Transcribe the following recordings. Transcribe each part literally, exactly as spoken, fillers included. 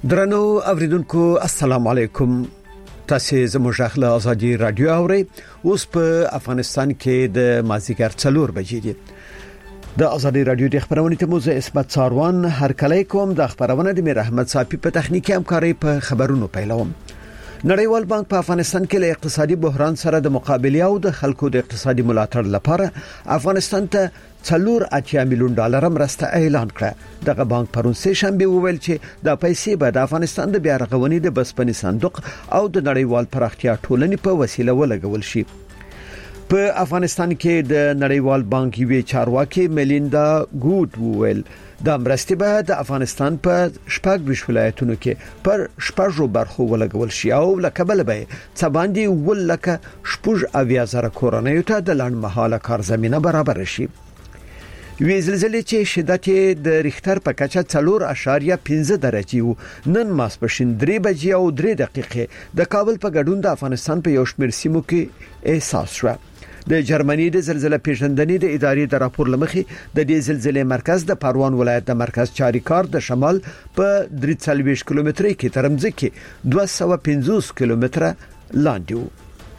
درنو اوریدونکو السلام علیکم. تاسو زموږ خپل ازادي رادیو اورئ. اوس په افغانستان کې د مازیګر څلور بجې دي. د ازادي رادیو د خبرونې ته موزه اسمت ساروان هر کله کوم د خبرونه د میر احمد صافي په تخنیکی همکاري په خبرونو پیلوم. نړیوال بانک په افغانستان کې له اقتصادي بحران سره د مقابله او د خلکو د اقتصادي ملاتړ لپاره افغانستان ته څلور اتیا میلیون ډالر مرسته اعلان کړه. دغه بانک پرون سه شنبه وویل چې د پیسې به د افغانستان د بیا رغونې د بسپنې صندوق او د نړیوال پراختیا ټولنې په وسیله ولګول شي. په افغانستان کې د نړیوال بانک یوې چارواکي میلیندا ګوټ وویل د مرستې به د افغانستان په شپږ ویشت ولایتونو کې پر شپږو برخو ولګول شي او لکبل به څه باندې ولکه شپږ اویا زره کورنۍ ته د لاند مهاله کار زمينه برابر شي. وی زلزلې چې شدت د ریختر په کچه څلور اشاریه پنځه درجې وو نن ماسپښین درې بجې او درې دقیقې د کابل په ګډون د افغانستان په یو شمېر سیمو کې احساس شو. د جرمني د زلزلې پیژندنې د ادارې د راپور لمخې د دې زلزلې مرکز د پروان ولایت د مرکز چاریکار د شمال په درې څلوېښت کیلومترۍ کې ترمځکه دوه سوه پنځوس کیلومتره لاندې وو.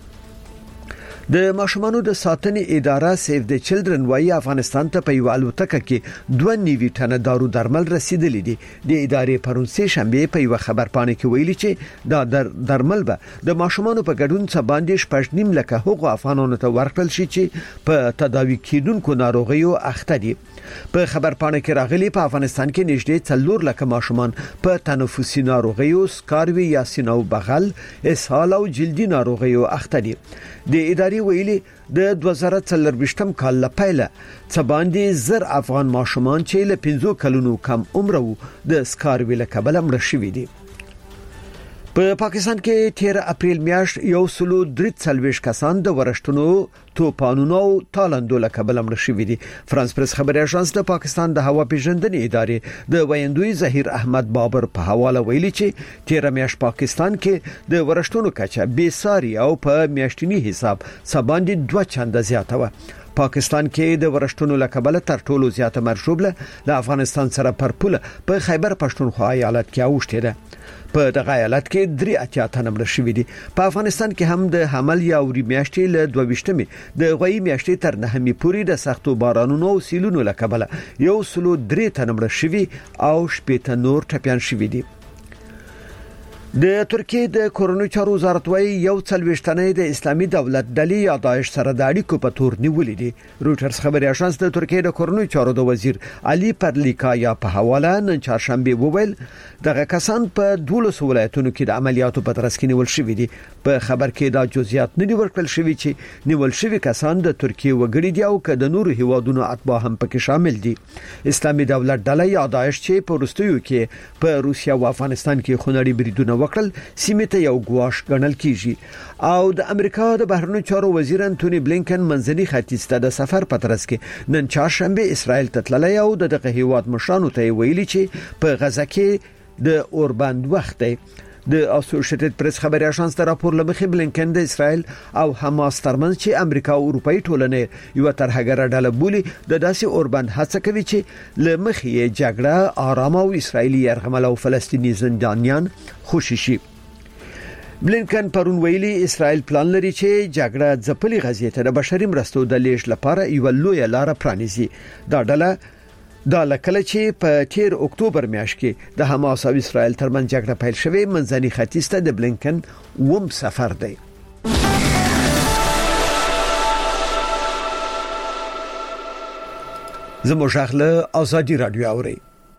د ماشومانو د ساتنې اداره سیف د چلډرن وايي افغانستان ته په یو الوتکه کې دوه نیوي ټنه دارو درمل رسیدلې دي. د ادارې پرون سه شنبه په یو خبر پاڼه کې ویلي چې دا در درمل به د ماشومانو په ګډون څخه باندې شپږ نیم لکه حقوق افغانانو ته ورکړل شي چې په تداوی کیدونکو ناروغیو اخته دي. په خبر پاڼه کې راغلي په افغانستان کې نږدې څلور لکه ماشومان په تنفسي ناروغیو سکاروي یا سینو بغل اسهال او جلدي ناروغیو اخته دي. د ادارې ویلي د دوه زره څلرويشتم کال لپاره څه باندې زر افغان ماشومان چې له پنځو کلونو کم عمر وو د سکاروي له کبله مړ شوي دي. په پاکستان کې تیر اپریل میاشت یو سلو درې څلوېښت کسان د ورشتونو توپانونو او تالندو له کبله مړ شوي دي. فرانس پریس خبري اژانس د پاکستان د هوا پیژندنې ادارې د ویندوی ظهیر احمد بابر په حواله ویلي چې تیر میاشت پاکستان کې د ورشتونو کچه بې ساري او په میاشتنی حساب سباندې دوه چنده زیاته و. پاکستان کې د ورشتونو لکبله تر ټولو زیاته مرشوبله له افغانستان سره پرپوله په خیبر پښتونخوا ایالت کې اوښته ده. په دغه ایالت کې درې اتیا تنه مړ شوي دي. په افغانستان کې هم د حمل یا اوري میاشتې له دوه ویشتمې د غوي میاشتې تر نهمې پورې د سختو بارانونو او سیلونو لکبله یو سلو درې تنه مړ شوي او شپږ نور ټپيان شوي دي. د ترکیه د کورونو چارو وزارت وايي یو څلويشتنې د اسلامي دولت ډلې یا داعش سره د اړیکو په تور نیولې دي. روټرز خبري اژانس د ترکیه د کورونو چارو د وزیر علي پرلیکایا په حواله نن چهارشنبه وویل دغه کسان په دولس ولایتونو کې د عملیاتو په ترڅ کې نیول شوي دي. په خبر کې دا جزئیات نه دي ورکړل شوي چې نیول شوي کسان د ترکیه وګړي دي او که د نورو هیوادونو اتباع هم پکې شامل دي. اسلامي دولت ډله یا داعش چې په وروستیو کې په روسیا او افغانستان کې خونړي بریدونه وکړل سیمه ته یو ګواښ ګڼل کیږي او د امریکا د بهرنیو چارو وزیر انټونی بلینکن منځني ختیځ ته د سفر په ترڅ کې نن چهارشنبه اسرائیل ته تللی او دغه هیواد مشرانو ته ویلي چې په غزه کې د اوربند وخت دی. د اسوسییټډ پریس خبري اژانس د راپور لمخې بلینکن د اسرائیل او حماس ترمنځ چې امریکا او اروپאי ټولنې یو ترهګره ډله بولي د داسې اوربند هڅه کوي چې لمخې جګړه آرام او اسرائیلي يرغمل او فلسطینی زندانیان خوشی شي. بلینکن پرون ویلي اسرائیل پلان لري چې جګړه ځپلي غزې ته د بشري مرستو د لیږد لپاره یو لوی لار پرانیزي. دا ډله دا لکه چې په تیر اکتوبر میاشت کې د حماس او اسرائیل ترمنځ جګړه پیل شوه منځني ختیځ ته د بلینکن ووم سفر دی. زموږ خپل ازادي رادیو اوري.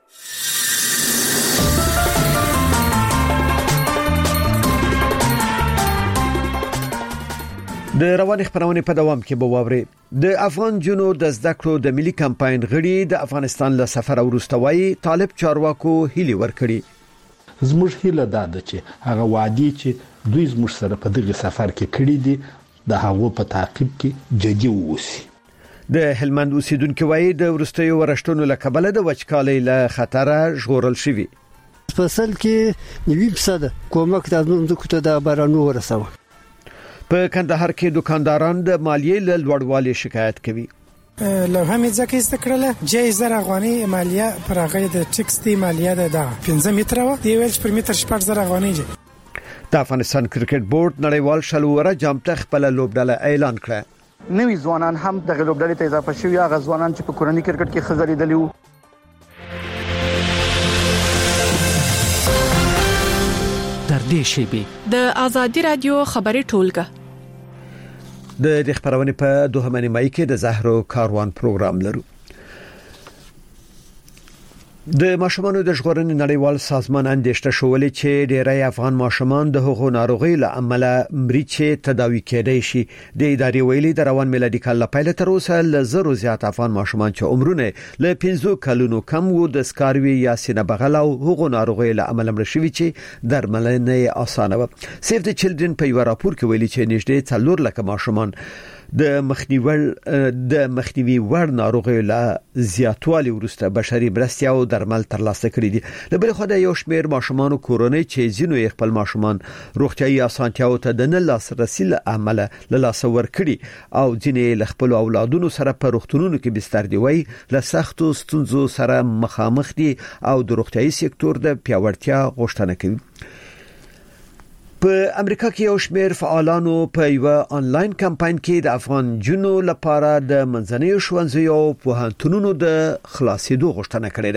د روان خبرونه په دوام کې به واوري. د افغان جنو د زده کړو د ملي کمپاین غړي د افغانستان له سفر وروستوي طالب چارواکو هیلي ورکړي. زموږ هیله ده چې هغه وادي چې دوی زموږ سره په دغه سفر کې کړی دي د هغه په تعقیب کې جدي ووسی. د هلمند اوسیدونکو وایي د ورستیو ورشتونو له کبله د وچکالۍ له خطر ژغورل شوی. فصل کې نیوي فیصد کومک د زموږ ته د بارانو ورسوه. په کندهار کې دکانداران د مالیې له لوړوالي شکایت کوي. لوحه مې ځکه استکړه جایزه افغاني مالیه پر هغه د ټیکس دی مالیه ده پنځه متره و دی ویل پر متر شپږ زره افغاني دي. د افغانستان کرکټ بورډ نړیوال شلوره جام ته خپل لوبډله اعلان کړه. نوی ځوانان هم د لوبډلې ته اضافه شوي هغه ځوانان چې په کورنۍ کرکټ کې خزري دي وو. در دې شیبه د آزادی رادیو خبري ټولګه د د خبرونه په دوهمه نیمه کې د زهرو کاروان پروګرام لرو. د ماشومانو د ژغورنې نړیوال سازمان اندېښنه شولې چې ډېری افغان ماشومان د هغو ناروغي له امله مري چې تداوي کېدای شي. د ادارې ویلي د روان میلادي کال لپاره تر اوسه ل زرو زیات افغان ماشومان چې عمرونه له پنځو کلونو کم وو د سکاروي یا سینه بغل او هغو ناروغي له امله مړ شوي چې درملنه اسانه و. سیف د چلډرن په یو راپور کې ویلي چې نږدې څلور لک ماشومان د مخنیوي د مخنیوي ور ناروغي له زیاتوالي ورسته بشري مرستې او درمل ترلاسه کړي دي. له بل خو د یو شمېر ماشومان کورونی چې زینو خپل ماشومان روغتيایي اسانتیاو ته د نه لاسرسي له عمله له لاس ور کړي او ځینې له خپل اولادونو سره په روغتونونو کې بستر دی وای له سختو ستونزو سره مخامخ دي او د روغتيایي سکتور د پیاوړتیا غوښتنه کوي. په امریکا کې یو شمېر فعالانو په یو آنلاین کمپاین کې د افغان جنو لپاره د منځنۍ ښوونځیو او پوهنتونونو د خلاصېدو غوښتنه کړې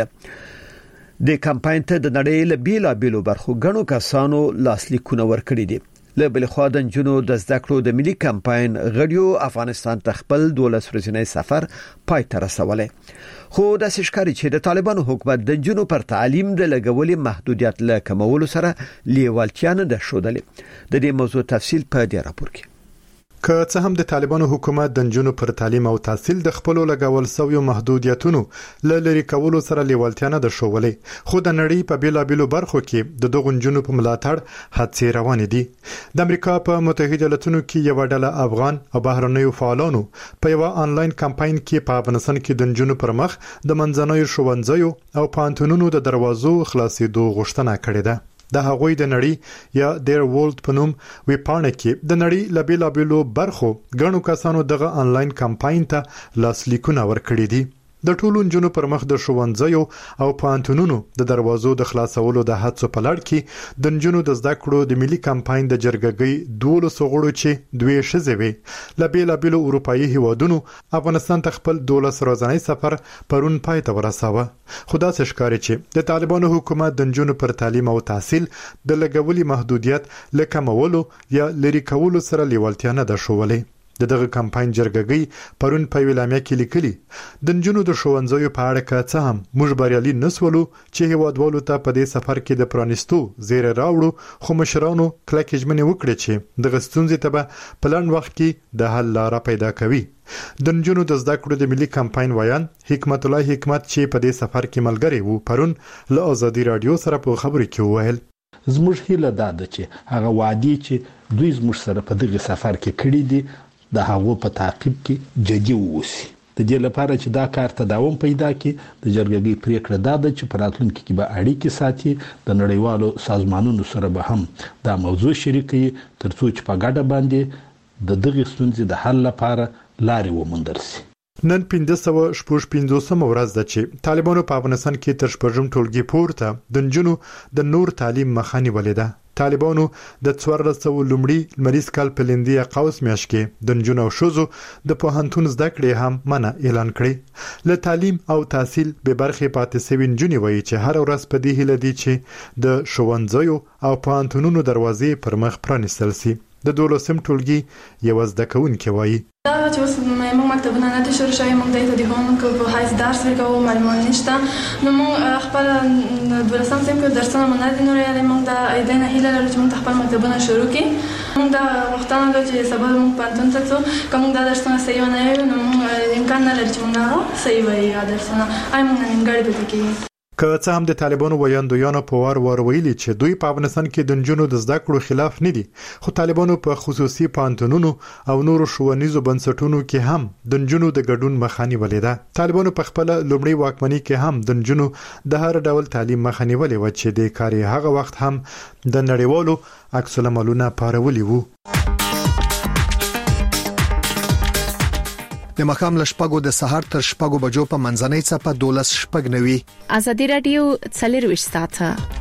ده. د کمپاین ته د نړۍ له بیلابیلو برخو غنو کسانو لاسلیکونه ورکړي دي. له بل خوا د جنو د زده کړو د ملي کمپاین غړیو افغانستان ته خپل دولس ورځنی سفر پای ته رسولی. خو د سشکاري چې د طالبانو حکومت د جنو پر تعلیم د لګولې محدودیت له کمولو سره لیوالتیا نه ده ښودلې. د دې موضوع تفصیل په دې راپور کې. که څه هم د طالبانو حکومت د جنو پر تعلیم او تحصیل د خپل لګول سویو محدودیتونو له لری کولو سره لیوالتیا نه ده ښولې، خو د نړۍ په بیلابیلو برخو کې د دغو جنو په ملاتړ هڅې روانې دي. د امریکا په متحده ایالاتونو کې یو ډله افغان او بهرنیو فعالانو په یو آنلاین کمپاین کې په افغانستان کې د جنو پر مخ د منځنوي ښوونځیو او پانتونونو د دروازو خلاصېدو غوښتنه کړې ده. د هغوی د نړۍ یا دیر ورلد په نوم وی پاڼه کې د نړۍ له بیلابیلو برخو غنو کسانو دغه آنلاین کمپاین ته لاسلیکونه ورکړي دي. د ټولو جنونو پر مخ د ښوونځیو او پانتونونو د دروازو د خلاصولو د هڅو په لړ کې د جنونو د زده کړو د ملي کمپاین د جرګګۍ دولس غړو چې دوی شزوي له بیلابیلو اروپאי هیوادونو افغانستان ته خپل دولس ورځنی سفر پرون پای ته ورساوه. خدا څه ښکاري چې د طالبانو حکومت د جنونو پر تعلیم او تحصیل د لګولي محدودیت لکمولو یا لری کولو سره لیوالتیا نه ده ښولې. د دغه کمپاین جرګګۍ پرون په ویلامیا کې لیکلي د جنونو د ښوونځیو په اړه که څه هم موږ بریالي نسولو چې هیوادوالو ته په دې سفر کې د پرانیستو زیره راوړو، خو مشرانو کلکې ژمنې وکړې چې دغه ستونزې ته به په لنډ وخت کې د حل لاره پیدا کوي. د جنونو د زده کړو د ملي کمپاین ویان حکمت الله حکمت چې په دې سفر کې ملګری وو پرون له آزادي رادیو سره په خبرو کې وویل زموږ هیله دا ده چې هغه وعده چې دوی زموږ سره په دغه سفر کې کړی دي د هغو په تعقیب کې جدي ووسی. د دې لپاره چې دا کار تداوم پیدا کړي د جرګګۍ پریکړه دا ده چې په راتلونکي کې به اړیکې ساتي د نړیوالو سازمانونو سره به هم دا موضوع شریکي ترڅو چې په ګډه باندې د دغه ستونزې د حل لپاره لارې وموندل شي. نن پنځه سوه شپږ پنځوسم ورځ ده چې طالبانو په افغانستان کې تر شپږم ټولګي پورته د جنونو د نور تعلیم مخه نیولې ده. طالبانو د څوارلس سوه لومړي لمریز کال په لندي قوس میاشت کې د جنونو او ښځو د پوهنتون زده کړې هم منع اعلان کړې. له تعلیم او تحصیل به برخې پاتې سوي نجونې وایي چې هر ورځ په دې هیله دي چې د ښوونځیو او پوهنتونونو دروازې پر مخ پرانیستل شي. د دولسم ټولګي یو زده کوونکی وایي دا چې اوس موږ مکتبونه نه دي شروع شوي، موږ د دې هومورک په حیث درس ورکوو، معلومات نشته. نو موږ خپل دولسم صنف کې درسونه مو نه دي نور یادې. موږ د دې نه هیله لرو چې موږ خپل مکتبونه شروع کړو. موږ دا غوښتنه لرو چې سبا موږ پانتون ته ځو. که موږ دا درسونه صحیح ونه وایو نو موږ امکان نه لري چې موږ هغه صحیح وایو درسونه. آی موږ نیمګړی پاتې کېږو. که څه هم د طالبانو ویاندویانو په وار وار ویلي چې دوی په افغانستان کې د جنونو د زده کړو خلاف نه دي، خو طالبانو په خصوصي پانتونونو او نورو ښوونیزو بنسټونو کې هم د جنونو د ګډون مخه نیولې ده. طالبانو په خپل لومړی واکمنۍ کې هم د جنونو د هر ډول تعلیم مخه نیولې و چې د کاري هغه وخت هم د نړیوالو عکس العملونه پارولي وو. د مخام لشپګو د سحر تر شپګو بجو په منځنۍ صفه دولس شپګ نوي. ازادي رادیو څلور ساعته.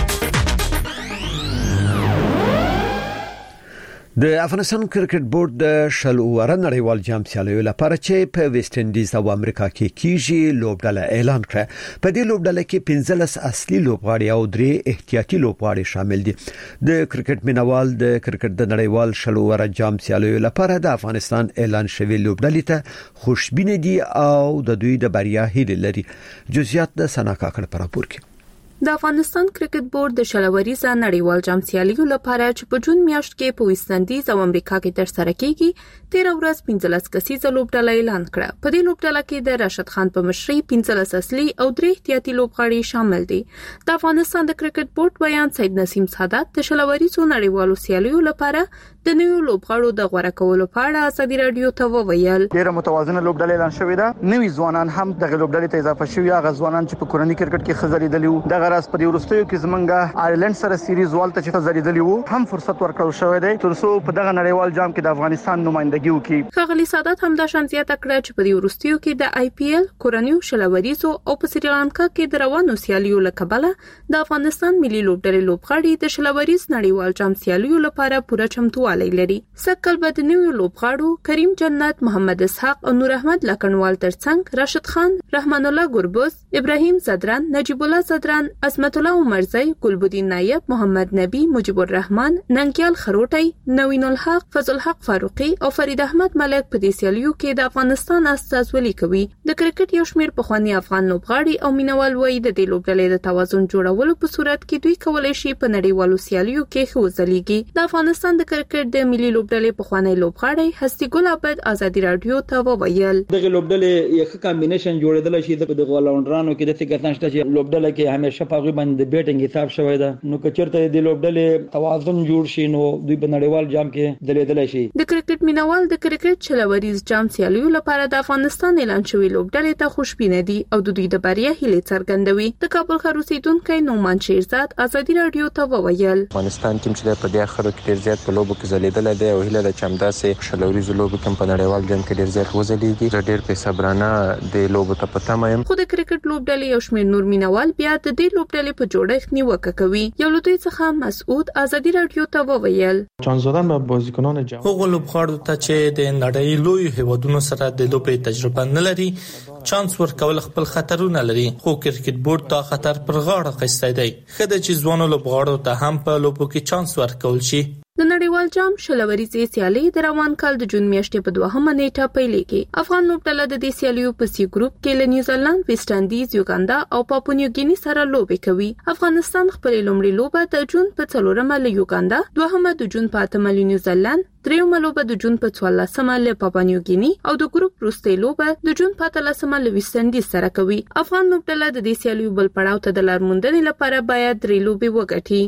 د افغانستان کرکټ بورډ د شل اوور نړیوال جام سیالیو لپاره چې په ویسټ انډیز او امریکا کې کیږي لوبډله اعلان کړه. په دې لوبډله کې پنځلس اصلي لوبغاړي او درې احتیاطي لوبغاړي شامل دي. د کرکټ مینوال د کرکټ د نړیوال شل اوور جام سیالیو لپاره د افغانستان اعلان شوی لوبډلې ته خوشبینه دي او د دوی د بریا هیله لري. جزئیات د سنا کاکړ پر راپور کې. د افغانستان کرکټ بورډ د شلوریزه نړیوال جام سیالیو لپاره چې په جون میاشت کې په ویسټ انډیز او امریکا کې ترسره کیږي تیرا ورځ پنځلس کسیزه لوبډله اعلان کړه. په دې لوبډله کې د راشد خان په مشرۍ پنځلس اصلي او درې احتیاطي لوبغاړي شامل دي. د افغانستان د کرکټ بورډ بیان سید نسیم سعادت د شلوریزو نړیوالو سیالیو لپاره د نوو لوبغاړو د غوړه کولو په اړه ازادي رادیو ته وویل. ډیره متوازنه لوبډله اعلان شوې ده. نوي ځوانان هم د لوبډلې ته اضافه شوي. هغه ځوانان چې په کورنۍ کرکټ کې خزري دلیو د غراس په ورستیو کې زمونږه آیرلند سره سیریز والته چې خزري دلیو هم فرصت ورکړل شوې ده ترڅو په دغه نړیوال جام کې د افغانستان نمائندګي وکړي. خغلی سعادت هم د شانتیا تکړه چې په ورستیو کې د آی پی ایل کورنیو شلوریزو او په سریلانکا کې د روانو سیالیو لکبله د افغانستان ملي لوبډلې لوبغاړي د شلوریز نړیوال جام سیالیو لپاره پوره چمتووالی لري. سکل بدنیو لوبغاړو کریم جنت، محمد اسحاق او نور احمد لکنوال ترڅنګ راشد خان، رحمان الله ګربوز، ابراهیم زدران، نجیب الله زدران، عصمت الله عمرزی، ګلبدین نایب، محمد نبی، مجيب الرحمن، ننګیال خروټی، نوین الحق، فضل الحق فاروقی او فرید احمد ملک په دې سیالیو کې د افغانستان استازولي کوي. د کرکټ یو شمېر پخوانی افغان لوبغاړي او مینوال وایي د دې لوبډلې د توازن جوړولو په صورت کې دوی کولای شي په نړیوالو سیالیو کې ښه وځلېږي. د افغانستان د کرکټ د ملي لوبډلې پخوانی لوبغاړي هستی ګل عبد ازادي رادیو ته وویل. دغه لوبډلې یو ښه کمبینیشن جوړېدل شي د غولونډرانو کې د فکر نشته چې لوبډله کې همیشه په غوي باندې بیټینګ حساب شوی ده. نو کچرته د لوبډلې توازن جوړ شي نو دوی په نړیوال جام کې دلیدل شي. د کرکټ مینوال د کرکټ چلوریز جام سیالیو لپاره د افغانستان اعلان شوی لوبډلې ته خوشبینه دي او د دوی د بریا هیله څرګندوي. د کابل ښار اوسیدونکو نومان شیرزاد ازادي رادیو ته وویل. افغانستان ټیم چې په دې اخرو کې ډیر زیات په لوبو کې ځلیدل دی او هیله د چمداسې شلوریز لوبو کې په نړیوال جام کې ډیر زیات وځلیږي. ډیر په صبرانه د لوبو ته پته مې خو د کرکټ لوبډلې یو شمېر نور مینوال بیا د دې لوبډلې په جوړښت نیوکه کوي. یو لوی څخه مسعود ازادي رادیو ته وویل. چانس دادن به بازیکنان جوان هغه لوبغاړو ته چې د نړۍ لوی هیوادونو سره د لوبې تجربه نه لري چانس ورکول خپل خطرونه لري. خو کرکټ بورډ دا خطر پر غاړه اخیستی دی. خدای چې ځوانو لوبغاړو ته هم په لوبو کې چانس ورکول شي. د نړیوال جام شلوریزې سیالي د روان کال د جون میاشتې په دوهمه نیټه پیلېږي. افغان لوبډله د دې سیالیو په سی ګروپ کې له نیوزیلند، ویسټ انډیز، یوګاندا او پاپو نیو ګینی سره لوبې کوي. افغانستان خپل لومړی لوبه د جون په څلورمه له یوګاندا، دوهمه د جون په اتمه له نیوزیلند، دریمه لوبه د جون په څوارلسمه له پاپو نیو ګینی او د ګروپ وروستۍ لوبه د جون په اتلسمه له ویسټ انډیز سره کوي. افغان لوبډله د دې سیالیو بل پړاو ته د لار موندنې لپاره باید درې لوبې وګټي.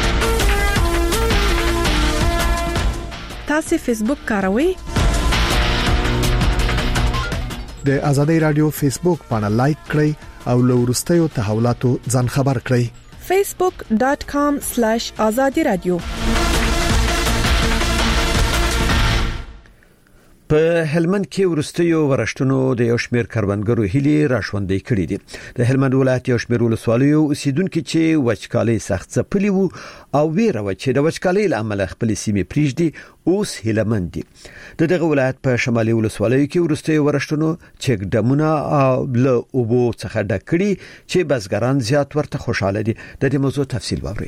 تاسو فیسبوک کاروئ؟ د ازادي رادیو فیسبوک باندې لایک کړئ او له وروستیو تحولاتو ځان خبر کړئ. facebook dot com slash azadi radio. په هلمند کې ورستیو ورشتونو د یو شمېر کروندګرو هلي راشوندې کړې دي. د هلمند ولایت یو شمېر ولسوالیو اوسیدونکو چې وچکالي سخت ځپلي وو او ویره و چې د وچکالي لامل خپل سیمې پریږدي اوس هلمند دي. د دغه ولایت په شمالي ولسوالیو کې ورستیو ورشتونو چک ډمونه او له اوبو څخه ډک کړي چې بزګران زیات ورته خوشاله دي. د دې موضوع تفصیل واورئ.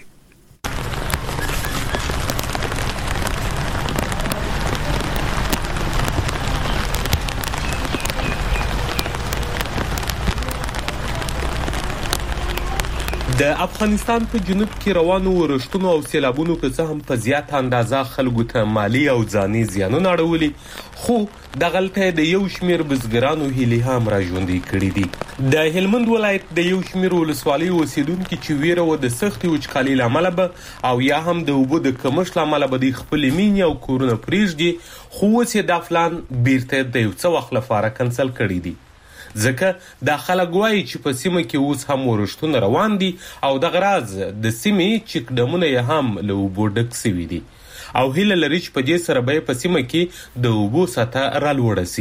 د افغانستان په جنوب کې روانو ورښتونو او سیلابونو که څه هم په زیات اندازه خلکو ته مالی او ځاني زیانونه اړولي، خو د غلطه د یو شمیر بزګرانو هیلې هم راژوندې کړې دي. د هلمند ولایت د یو شمیر ولسوالۍ اوسیدونکو چې ویره و د سختي وچکالۍ لامل به او یا هم د اوبو د کمښت لامل به د خپل مینې او کورونه پریږدي، خو اوس یې د پلان بیرته د یو څه وخت لپاره کنسل کړی دی. ځکه د خلک وایي چې په سیمه کې اوس هم ورښتونه روان دي او د غراز د سیمې چک ډمونه یې هم له اوبو ډک سوي دي او هیله لري چې په دې سره به په سیمه کې د اوبو سطح رالوړه سي.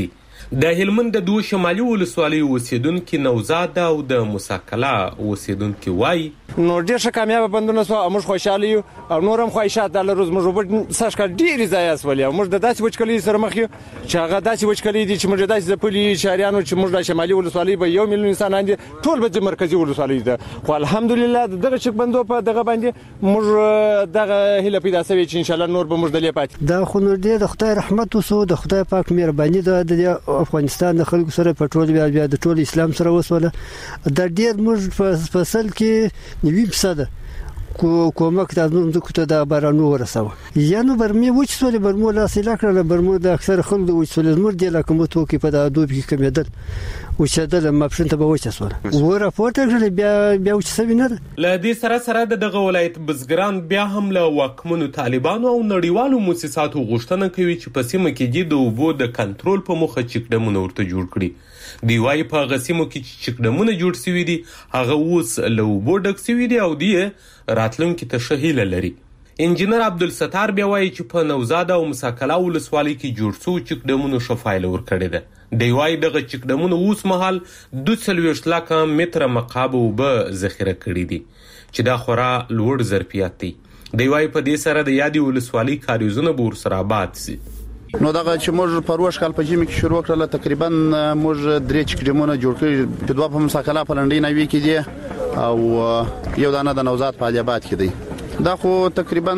د هلمند د دوه شمالي ولسوالیو اوسیدونکو نوزاد او د مساکلا اوسیدونکو وای نو ډیر ښه کامیاب بندونه سو موږ خوشاله یو او نورم خواهشات د روز موږ په سشکا ډیر ځای اسولیا موږ د داسې وچکلی سره مخ یو چې هغه داسې وچکلی دي چې موږ داسې زپلی شهريانو چې موږ د شمالي ولسوالۍ به یو میلیون انسانان دي ټول به مرکزی ولسوالۍ ده خو الحمدلله دغه چک بندو په دغه باندې موږ دغه هله پیدا سوي چې ان شاء الله نور به موږ د لیپات دا خو نور دي د خدای رحمت وسو د خدای پاک مهرباني ده د افغانستان د خلکو سره په ټول بیا د ټول اسلام سره وسوله د ډیر موږ په فصل کې نیوي فیصد کو کومک د نوم د کوته د بارانو ورساوه یانو برمي وچ سولې برمو لا سیلا کړل برمو د اکثر خلکو وچ سولې نور دی لکه مو توکي په د دوب کې کمیدل وشدل ما پښنته به وچ سوله و راپورټ کړل بیا بیا وچ سوي نه ل دې سره سره دغه ولایت بزګران بیا هم له وکمنو طالبانو او نړیوالو مؤسساتو غوښتنه کوي چې په سیمه کې د اوبو د کنټرول په مخه چکډمونه ورته جوړ کړي دی وايي په غسیمو کې چې چکډمونه جوړ شوي دي هغه اوس له اوبو ډک شوي دي او دی راتلونکي ته شهیله لري انجینر عبدالستار بیا وايي چې په نوزاد او مساکلا ولسوالۍ کې جوړ شو چکډمونو شفایل ورکړي ده دی وايي دغه چکډمونو اوس مهال دوه سلويشت لکه متر مکعب اوبه ذخیره کړي دي چې دا خورا لوړ ظرفیت دی دی وايي په دې سره د یادي ولسوالۍ کاریزونه به ورسره آباد شي نو دغه چې موږ پروش کال په جمی کې شروع کړل تقریبا موږ درې چکډمونه جوړ کړی په دوه په مساکلا په لنډۍ نوي کې دي او یو دانه د نوزاد په الیاباد کې دی دا خو تقریبا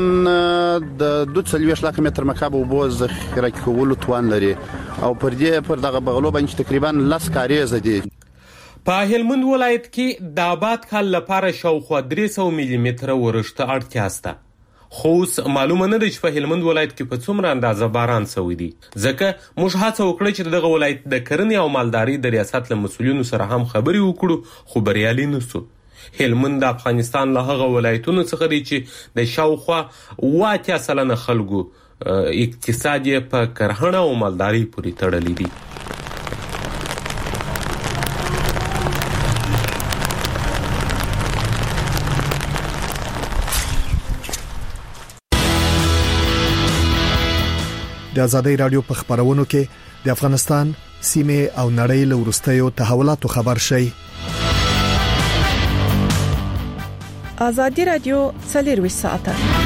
د دوه سلويشت لکه متر مکعب اوبو ذخیره کولو توان لري او پر دې پر دغه بغلو باندې تقریبا لس کاریز دي په هلمند ولایت کې د آباد کال لپاره شاوخوا درې سوه ملي متره ورښت اړتیا شته خو معلومه نه ده چې په هلمند ولایت کې په څومره اندازه باران شوی دی ځکه موږ هڅه وکړه چې دغه ولایت د کرنې او مالدارۍ د ریاست له مسؤلینو سره هم خبرې وکړو خو بریالي نه شو هلمند د افغانستان له هغه ولایتونو څخه دی چې د شاوخوا اوه اتیا سلنه خلکو اقتصاد یې په کرهڼه او مالدارۍ پورې تړلی دی د آزادۍ رادیو په خبرونو کې د افغانستان سیمه او نړۍ له ورستیو تحولاتو خبر شي آزادۍ رادیو څلور ساعته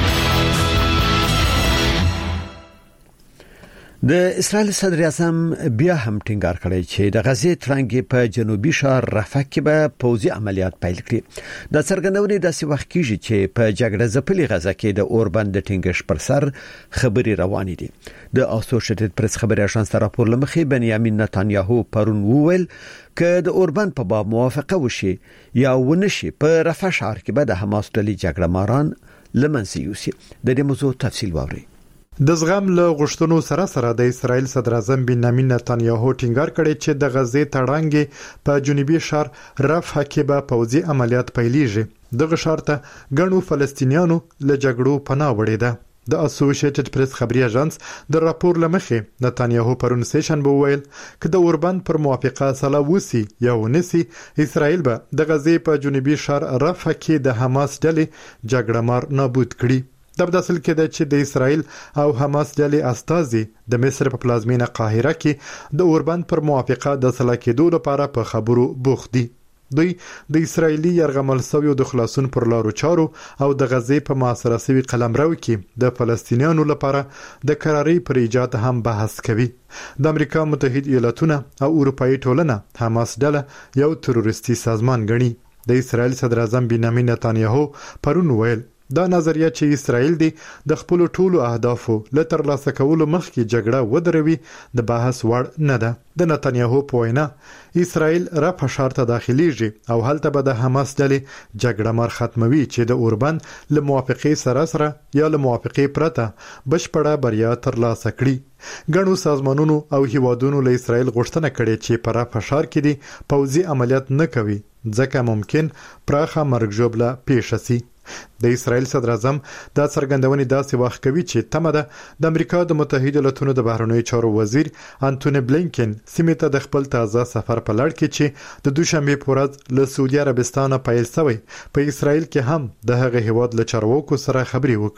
د اسرائیل صدر اعظم بیا هم ټینګار کړی چې د غزې ترانګ په جنوبي شهر رفح کې به پوځي عملیات پیل کړي د څرګندونې داسې وخت کېږي چې په جګړه ځپلي غزه کې د اوربند د ټینګش پر سر خبري روانې دي د اسوسییټډ پریس خبري اژانس راپور لمخې بنیامین نتانیاهو پرون وویل چې د اوربند په باب موافقه وشي یا ونشي په رفح شهر کې به د حماس ډلې جګړه ماران لمنځه یوسي د دې موضوع تفصیل واوري د زغم له غشتونو سره سره د اسرائیل صدر اعظم بنیامین نتانیاهو ټینګار کړی چې د غزې تړانګې په جنوبي شهر رفح کې به پوځي عملیات پیلېږي دغه شهر ته ګڼو فلسطینیانو له جګړو پناه وړي ده د اسوسییټډ پریس خبري اژانس د راپور لمخې نتانیاهو پرون سیشن به ویل چې د اوربند پر موافقه سلا وسی یا ونسی اسرائیل به د غزې په جنوبي شهر رفح کې د حماس ډلې جګړه مار نابود کړي د بداسل کې د چې د اسرائیل او حماس ډلې استازي د مصر په پلازمینه قاهره کې د اوربند پر موافقه د سلا کېدو لپاره په خبرو بوخت دي دوی د اسرایلی یرغمل سویو د خلاصون پر لارو چارو او د غزې په معاصره سوي قلمرو کې د فلسطینیانو لپاره د قراري پر ایجاد هم بحث کوي د امریکا متحده ایالاتونه او اروپאי ټولنه حماس ډله یو تروریستي سازمان ګڼي د اسرائیل صدر اعظم بنیامین نتانیاهو پرون ویل دا نظریه چې اسرائیل دی د خپل ټولو اهدافو لتر لاسه کولو مخکې جګړه ودروي د بحث وړ نه ده د نتانیاهو په وینا اسرائیل رفح ښار ته داخليږي او هلته به د حماس ډلې جګړه مار ختموي چې د اوربند له موافقې سره سره یا له موافقې پرته بشپړه بریا تر لاسه کړي ګڼو سازمانونو او هیوادونو له اسرائیل غوښتنه کړې چې په رفح ښار کې دي پوځي عملیات نه کوي ځکه ممکن پراخه مرګ ژوبله پیښ شي د اسرائیل صدر اعظم دا څرګندونې داسې وخت کوي چې تمه ده د امریکا د متحده ایالاتونو د بهرنیو چارو وزیر انټونی بلینکن سیمه ته د خپل تازه سفر په لړ کې چې د دوشنبه په ورځ له سعودي عربستان پیل شوی په اسرائیل کې هم د هغه هیواد له چارواکو سره خبرې وکړي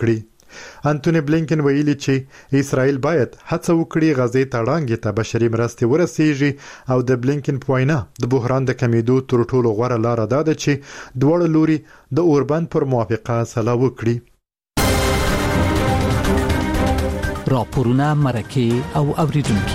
انټونی بلینکن ویلي چې اسرائیل باید هڅه وکړي غزې ته وړاندې ته بشري مرستې ورسیږي او د بلینکن په وینا د بحران د کمیدو تر ټولو غوره لار ده چې دواړه لوري د اوربند پر موافقه سلا وکړي. راپورونه مرکه او اوریدونکو.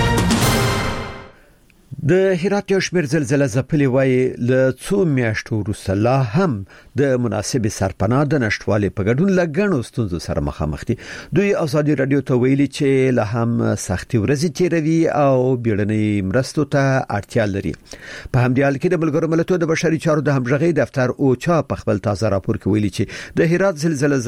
د هرات یو شمېر زلزلې ځپلې وای له څو میاشتو وروسته لا هم د مناسب سرپناه د نشټوالي په ګډون لګڼو ستونزو سره مخامخ دي. دوی ازادي رادیو ته ویلي چې له هم سختي ورځې تیروي او بیړنۍ مرستو ته اړتیا لري. په همدې حال کې د ملګرو ملتونو د بشري چارو د همغږي دفتر اوچا په خپل تازه راپور کې ویلي چې د هرات زلزلې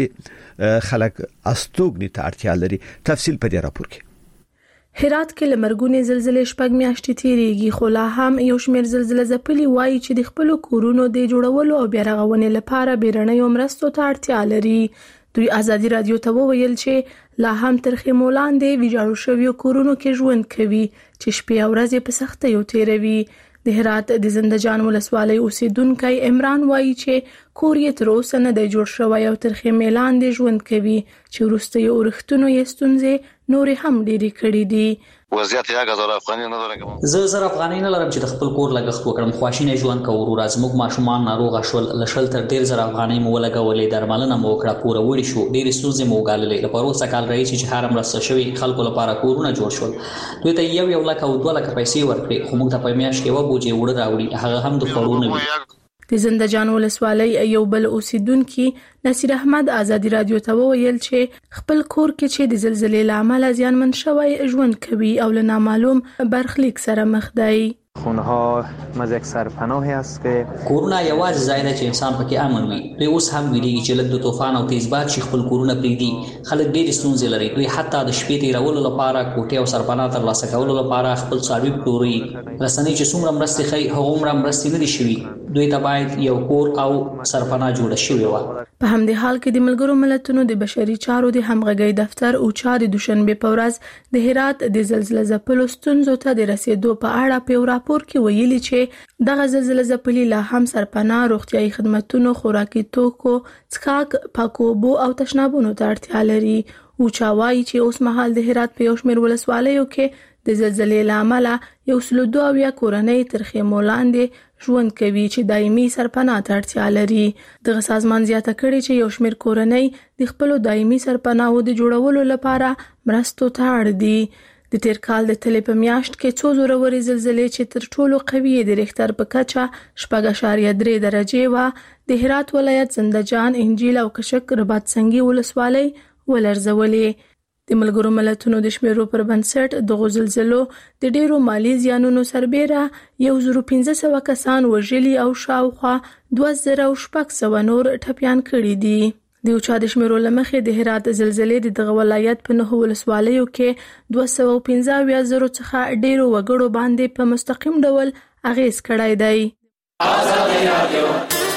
ځپلې خلک استوګنې ته اړتیا لري. تفصیل په دې راپور کې. هرات کې لمرګونې زلزلې شپږ میاشتې تیریږي، خو لا هم یو شمېر زلزلې ځپلي وایي چې د خپل کورونو د جوړولو او بیا رغونې لپاره بیرنۍ مرستو ته اړتیا لري. دوی ازادي رادیو ته وویل چې لا هم تر خیمو لاندې ویجاړو شویو کورونو کې ژوند کوي چې شپې او ورځې په سختیو تیروي. د هرات د زنده‌جان ولسوالۍ اوسیدونکو عمران وایي چې کور یې تر اوسه نه دی جوړ شوی او تر خیمې لاندې ژوند کوي چې وروسته یې ورښتونو یې ستونزې نورې هم ډېرې کړې دي. وضعیت یو غزل افغاني نه درګم زه زر افغاني نه لرم چې د خپل کور لګښت وکړم. خواشینه ژوند کوو. ورځ موږ ماشومان ناروغ شول، لشل تر ډیر زر افغاني مو ولګولې، درملنه مو وکړه، پوره وړي شو، ډېر ستونزې مو وګاللې. لپاره اوسه کال راځي چې هر مرسته شوی خلکو لپاره کورونه جوړ شول. دوی ته یو یو لک او دوه لک پیسې ورکړي، خو موږ ته په میاشت کې و بوجي وړ راوړي، هغه هم د خورونه وي. د زنده‌جان ولسوالۍ یو بل اوسیدونکو نصیر احمد ازادي رادیو ته وویل چې خپل کور کې چې د زلزلې لامل زیانمن شوی ژوند کوي او له نامعلوم برخلیک سره مخ دی. خونه‌ها مز یک سرپناهی است که کورونه یوازې ځای دی چې انسان پکې امن وي. دوی اوس هم ویلي چې لږ د طوفان او تیز باد شي خپل کورونه پرېږدي. خلک ډېر ستونزې لري. دوی حتی د شپې تیرولو لپاره کوټې او سرپناه ترلاسه کولو لپاره خپل څاروي پلوري. رسنۍ چې څومره مرستې ښیي هغه عمره مرستې نه دي شوي. دوی ته باید یو کور او سرپناه جوړه شوې وه. په همدې حال کې د ملګرو ملتونو د بشري چارو د همغږي دفتر اوچا د دوشنبه په ورځ د هرات د زلزلې ځپلو ستونزو ته د رسیدو په اړه په راپور کې ویلي چې دغه زلزلې ځپلي لا هم سرپناه، روغتيایي خدماتو، خوراکي توکو، څښاک، پاکو اوبو او تشنابونو ته اړتیا لري. اوچا وایي چې اوس مهال د هرات په یو شمېر ولسوالیو کې د زلزلې لامل یو سل دوه اویا کورنۍ تر خیمو لاندې ژوند کوي چې دایمي سرپناه ته اړتیا لري. دغه سازمان زیاته کړي چې یو شمېر کورنۍ د خپل دایمي سرپناهو د جوړولو لپاره مرستو ته اړ دي. د تیر کال د تلې په میاشت کې څو زوروري زلزلې چې تر ټولو قوي د ریختر په کچه شپږ اعشاریه درې درجې و د هرات ولایت زنده‌جان، انجیل او کشک رباط سنگي ولسوالۍ ولرزولې. د ملګرو ملتونو د شمیرو پر بنسټ د زلزلو د ډیرو مالی زیانونو سربېره یو زر پنځه سوه کسان وژلي او شاوخوا دوه زره شپږ سوه نور ټپيان کړي دي. د اوچا د شمیرو لمخې د هرات زلزلې د دغه ولایت په نهو ولسوالیو کې دوه سوه پنځه اویا زره څخه ډیرو وګړو باندې په مستقیم ډول اغیز کړی دی. آزادي رادیو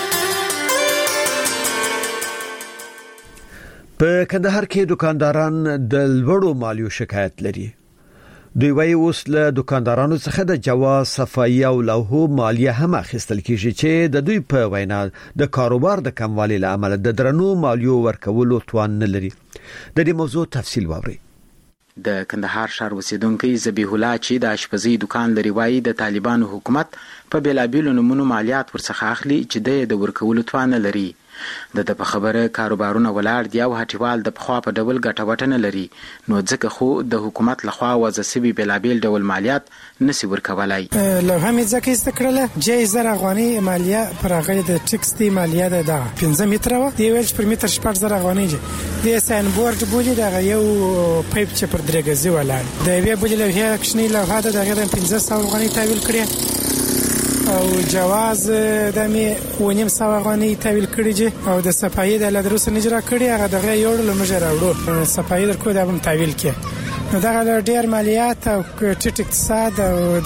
په کندهار کې دکانداران د لوړو مالیو شکایت لري. دوی وايي اوس له دکاندارانو څخه د جواز، صفایي او لوحو مالیه هم اخیستل کیږي چې د دوی په وینا د کاروبار د کموالي لامل د درنو مالیو ورکولو توان نه لري. د دې موضوع تفصیل واوري. د کندهار ښار اوسیدونکو ذبیح الله چې د اشپزي دکان لري وایي د طالبانو حکومت په بیلابیلو نمونو مالیات ورڅخه اخلي چې د ورکولو توان نه لري. د د په خبره کاروبارونه ولاړ دی او هټیوال د پخوا په ډول ګټه نه لري، نو ځکه خو د حکومت لخوا وضع سوي بیلابیل ډول مالیات نسی ورکولای. لو هم ځکه استکړه جای زر افغاني مالیه پر هغه د ټیکس دی مالیه ده د پنځه متره و دی ویل پر متر شپږ زر افغاني دی ساين بورډ بولی دا یو پایپ چې پر درګزي ولاړ دی وی بولی له هي کښنی له هدا دغه پنځه سوه افغاني تحویل کړی او جواز د می ونیم سو افغاني تحویل کړی دي او د صفایي د لدروس نجرا کړی هغه دغه یو له مجر راوړو صفایي در کو دا هم تحویل کې نو دا ډیر مالیات او ټیټ اقتصاد او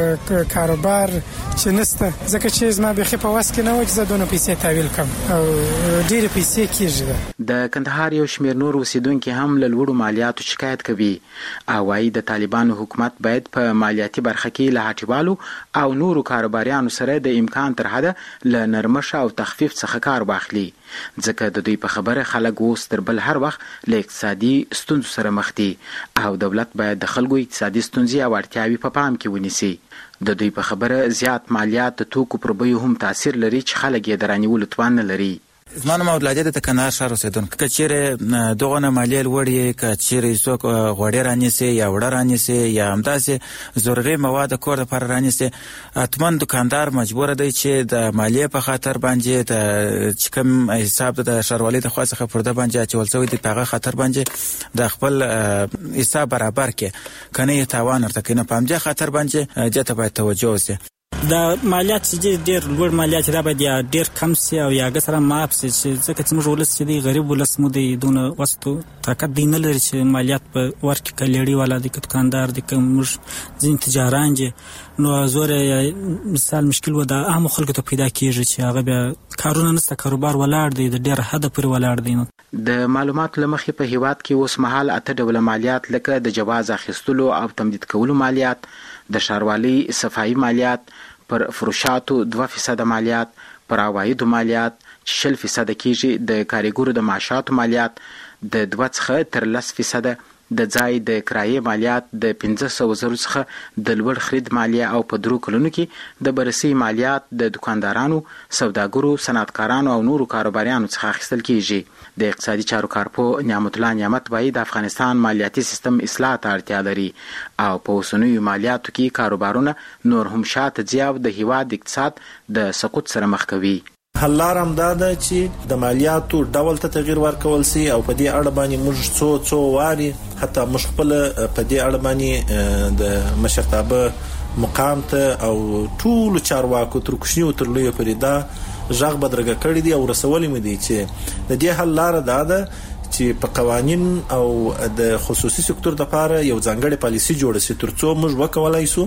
د کاروبار چې نسته ځکه چې زما به خې په واس کې نه و چې زه دونه پیسې تحویل کړم او ډېر پیسې کېږي. د کندهار یو شمېر نور اوسیدونکي هم له لوړو مالیاتو شکایت کوي او وايي د طالبانو حکومت باید په مالیاتي برخه کې له هټیوالو او نورو کاروباریانو سره د امکان تر حده له نرمښت او تخفیف څخه کار واخلي ځکه د دوی په خبره خلک اوس تر بل هر وخت له اقتصادي ستونزو سره مخ دي او دولت باید د خلکو اقتصادي ستونزې او اړتیاوې په پام کې ونیسي. د دوی په خبره زیات مالیات د توکو پر بیو هم تاثیر لري چې خلک یې د رانیولو توان نه لري. زما نوم عبدالهادي د کندهار ښار اوسېدونکی. که چیرې دغه نه مالیې لوړ یې، که چیرې څوک غوړي رانیسي یا وړه رانیسي یا همداسې ضروري مواد د کور دپاره رانیسي، حتما دکاندار مجبوره دی چې د مالیې په خاطر باندې د چې کوم حساب د ښاروالۍ د خوا څخه پرده باندې اچول شوی دی په هغه خاطر باندې د خپل حساب برابر کړي، که نه یې تاوان ورته کوي. نو په همدې خاطر باندې دې ته باید توجه وشي. د مالیات چې ډېر لوړ مالیات دا باید یا ډېر کم سي او یا هغه سره معاف سي، چې ځکه چې موږ ولس چې دی غریب ولس مو دی دونه وستو طاقت دی نه لري چې مالیات په ورکړي. که لیړي والا دی، که دکاندار دی، که موږ ځینې تجاران دي، نو زور مثال مشکل و د عامو خلکو ته پیدا کېږي چې هغه بیا کارونه نشته، کاروبار ولاړ دی، د ډېر حده پورې ولاړ دی. نو د معلوماتو له مخې په هیواد کې اوس مهال اته ډوله مالیات لکه د جواز اخیستلو او تمدید کولو مالیات، د ښاروالۍ صفایي مالیات، پر فروشاتو دوه فیصده مالیات، پر عوایدو مالیات چې شل فیصده کېږي، د کارګرو د معاشاتو مالیات د دوه څخه تر لس فیصده، د ځای د کرایې مالیات د پنځه سوه زرو څخه د لوړ خرید مالیه او په درو کلونو کې د بررسۍ مالیات د دکاندارانو، سوداګرو، صنعتکارانو او نورو کاروباریانو څخه اخیستل کېږي. د اقتصادي چارو کارپوه نعمت الله نعمت وایي د افغانستان مالیاتي سیستم اصلاح ته اړتیا لري او په اوسنیو مالیاتو کې کاروبارونه نور هم شاته ځي او د هیواد اقتصاد د سقوط سره مخ کوي. حل لار هم دا ده چې د مالیاتو ډول ته تغییر ورکول سي او په دې اړه باندې موږ څو څو واري حتی موږ خپل په دې اړه باندې د مشرتابه مقام ته او ټول چارواکو تر کوچنیو تر لویو پورې دا ژغ بدرګه کړی دی او رسولې مې دي چې د دې حل لار دا ده چې په قوانین او د خصوصي سکتور لپاره یو ځانګړی پالیسي جوړه شي ترڅو موږ وکولای شو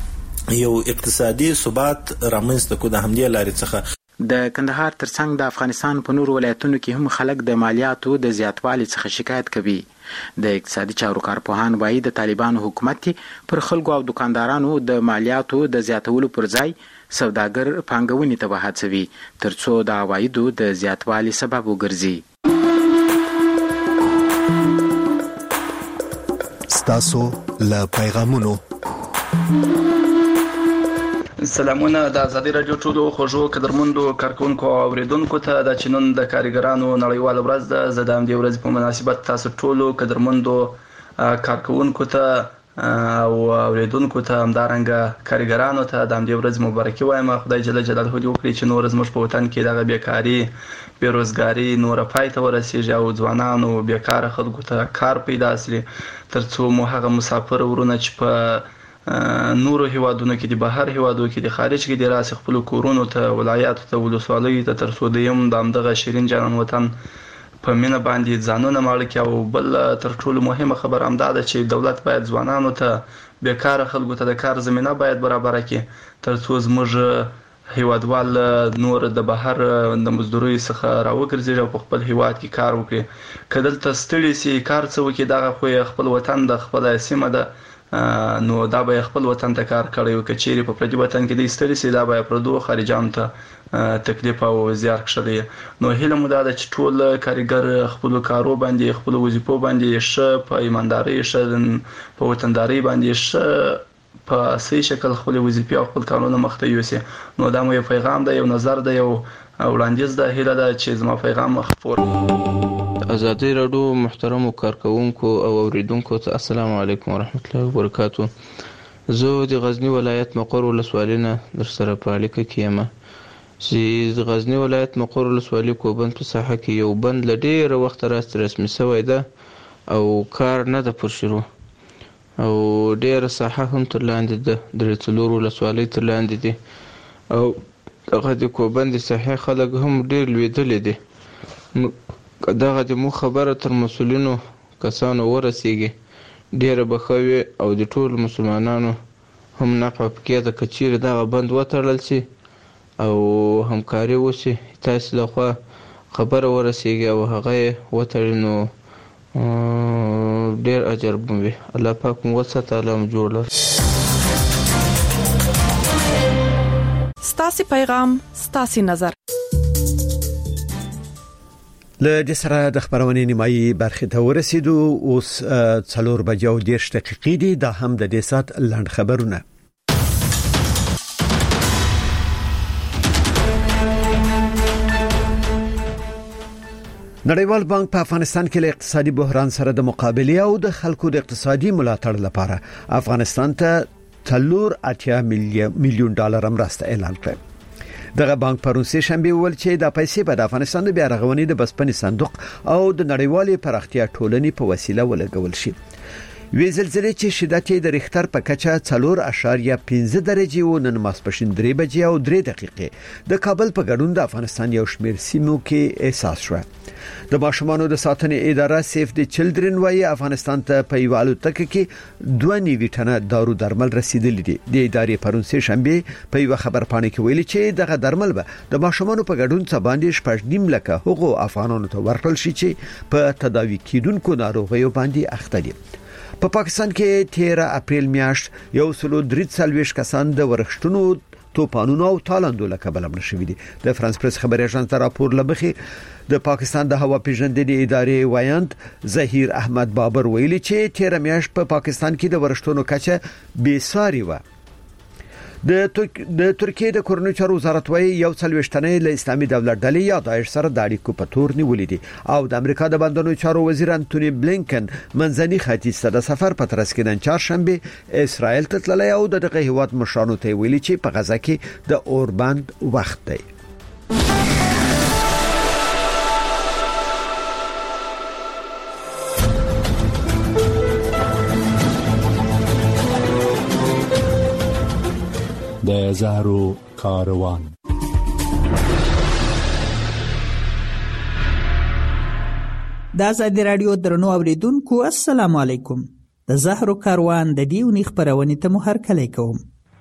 یو اقتصادي ثبات رامنځته کړو. د همدې لارې څخه د کندهار ترڅنګ د افغانستان په نورو ولایتونو کې هم خلک د مالیاتو د زیاتوالي څخه شکایت کوي. د اقتصادي چارو کارپوهان وایي د طالبانو حکومت پر خلکو او دکاندارانو د مالیاتو د زیاتولو پر ځای سوداګر پانګونې ته وهڅوي ترڅو د عوایدو د زیاتوالي سبب وګرځي. ستاسو له پیغامونو سلامونه د آزادي رادیو ټولو خوږو قدرمندو کارکونکو او اوریدونکو ته د چنن د کارګرانو نړیواله ورځ ده. زه د همدې ورځې په مناسبت تاسو ټولو قدرمندو کارکونکو ته او اوریدونکو ته همدارنګه کارګرانو ته د همدې ورځې مبارکي وایم. خدای جل جلاله دې وکړي چې نور زموږ په وطن کې دغه بیکاري بیروزګاري نور پای ته ورسیږي او ځوانانو بیکاره خلکو ته کار پیدا شي ترڅو مو هغه مسافر ورونه چې په نورو هیوادونو کې د بهر هیوادو کې د خارج کې د راس خپل کورونو ته ولایاتو ته ولسوالیو ته تر څو د یم د دغه شیرین جانان وطن په مینه باندې ځانونه ماړه کې او بل تر ټولو مهمه خبر هم دا ده چې دولت باید ځوانانو ته بیکاره خلکو ته د کار زمينه باید برابر کړي تر څو زموږ هیوادوال نور د بهر د مزدوري څخه راوګرځي او په خپل هیواد کې کار وکړي. کله ته ستړي سي کار څه وکړي دا خو خپل وطن د خپل سیمه ده نو دا به خپل وطن ته کار کوي او کچېری په پردي وطن کې د ستړي سي دا به پردو خارجان ته تکلیف او زیار کړی. نو هیله مو دا ده چې ټول کارګر خپل کارو باندې خپل وظیفو باندې ښه په ایمانداري ښه په وطنداري باندې ښه په صحیح شکل خپل وظیفې او خپل کارونه مخته یوسي. نو دا مو یو پیغام ده، یو نظر ده، یو وړاندیز ده. هیله ده چې زما پیغام خپور. آزادی رادیو محترم کارکونکو او اوریدونکو ته السلام علیکم ورحمت الله وبرکاتو. زه د غزنی ولایت مقر ولسوالۍ نه در سره په اړیکه کې یم چې د غزنی ولایت مقر ولسوالۍ کوبند په ساحه کې یو بند له ډېره وخته راستې رسمي شوی ده او کار نه ده پر شروع او ډېره ساحه هم تر لاندې ده، درې څلور ولسوالۍ تر لاندې دي او دغه د کوبند د ساحې خلک هم ډېر لوېدلي دي. دغه د مو خبره تر مسؤلینو کسانو ورسیږي ډیره بخوي او د ټول مسلمانانو هم نفع پکې ده که چیرې دغه بند وتړل شي او همکاري وشي تاسو لخوا خبره ورسیږي او هغه وتړي نو ډیر اجر به الله پاک مو وساتي الله مو جوړ ستاسو پیغام ستاسو نظر له دې سره د خبرونې نیمایي برخه ته ورسېدو اوس څلور بجو دیرش دقیقې دي دا هم د دې سات لاند خبرونه نړیوال بانک په افغانستان کې له اقتصادي بحران سره د مقابله او د خلکو د اقتصادي ملاتړ لپاره افغانستان ته څلور اتیا میلیون ډالر مرسته اعلان کړ. دغه بانک پرون سه شنبه ویل چې د پیسې په افغانستان د بیا رغونې د بسپنې صندوق او د نړیوالې پراختیا ټولنې په وسیله ولګول شي. وی زلزلې چې شدت یې د ریختر په کچه څلور اعشاریه پنځه درجه و نن ماسپښین درې بجې او درې دقیقې د کابل په ګډون د افغانستان یو شمېر سیمو کې احساس شو. د ماشومانو د ساتنې اداره سیف د چلډرن وايي افغانستان ته په یو الوتکه کې دوه نیوي ټنه دارو درمل رسیدلي دي. د ادارې پرون سه شنبه په یو خبر پاڼه کې ویلي چې دغه درمل به د ماشومانو په ګډون څخه باندې شپږ نیم لکه حقوق افغانانو ته ورکړل شي چې په تداوی کیدونکو ناروغیو باندې اخته دي. په پا پاکستان کې تیرہ اپریل میاشت یو سلو درې څلوېښت کسان د ورښتونو توپانونو او تالندو له کبله مړ شوي دي. د فرانس پریس خبري اژانس راپور لمخې د پاکستان د هوا پیژندنې ادارې وایند ظهیر احمد بابر ویلي چې تیرہ میاشت په پا پاکستان کې د ورښتونو کچه بې ساري و. د د ترکیه د کورنیو چارو وزارت وايي یو څلوېښتنې له اسلامي دولت ډلې یا داعش سره د اړیکو په تور نیولې دي او د امریکا د بندونو چارو وزیر انټونی بلینکن منځني ختیځ ته د سفر په ترڅ کې نن چهارشنبه اسرائیل ته تللی او دغه هیواد مشرانو ته ویلي چې په غزا کې د اوربند وخت دی. د زهرو کاروان د آزادي رادیو درنو اوریدونکو السلام علیکم. د زهرو کاروان د دې ونې خبرونه ته مو هرکلی کوم.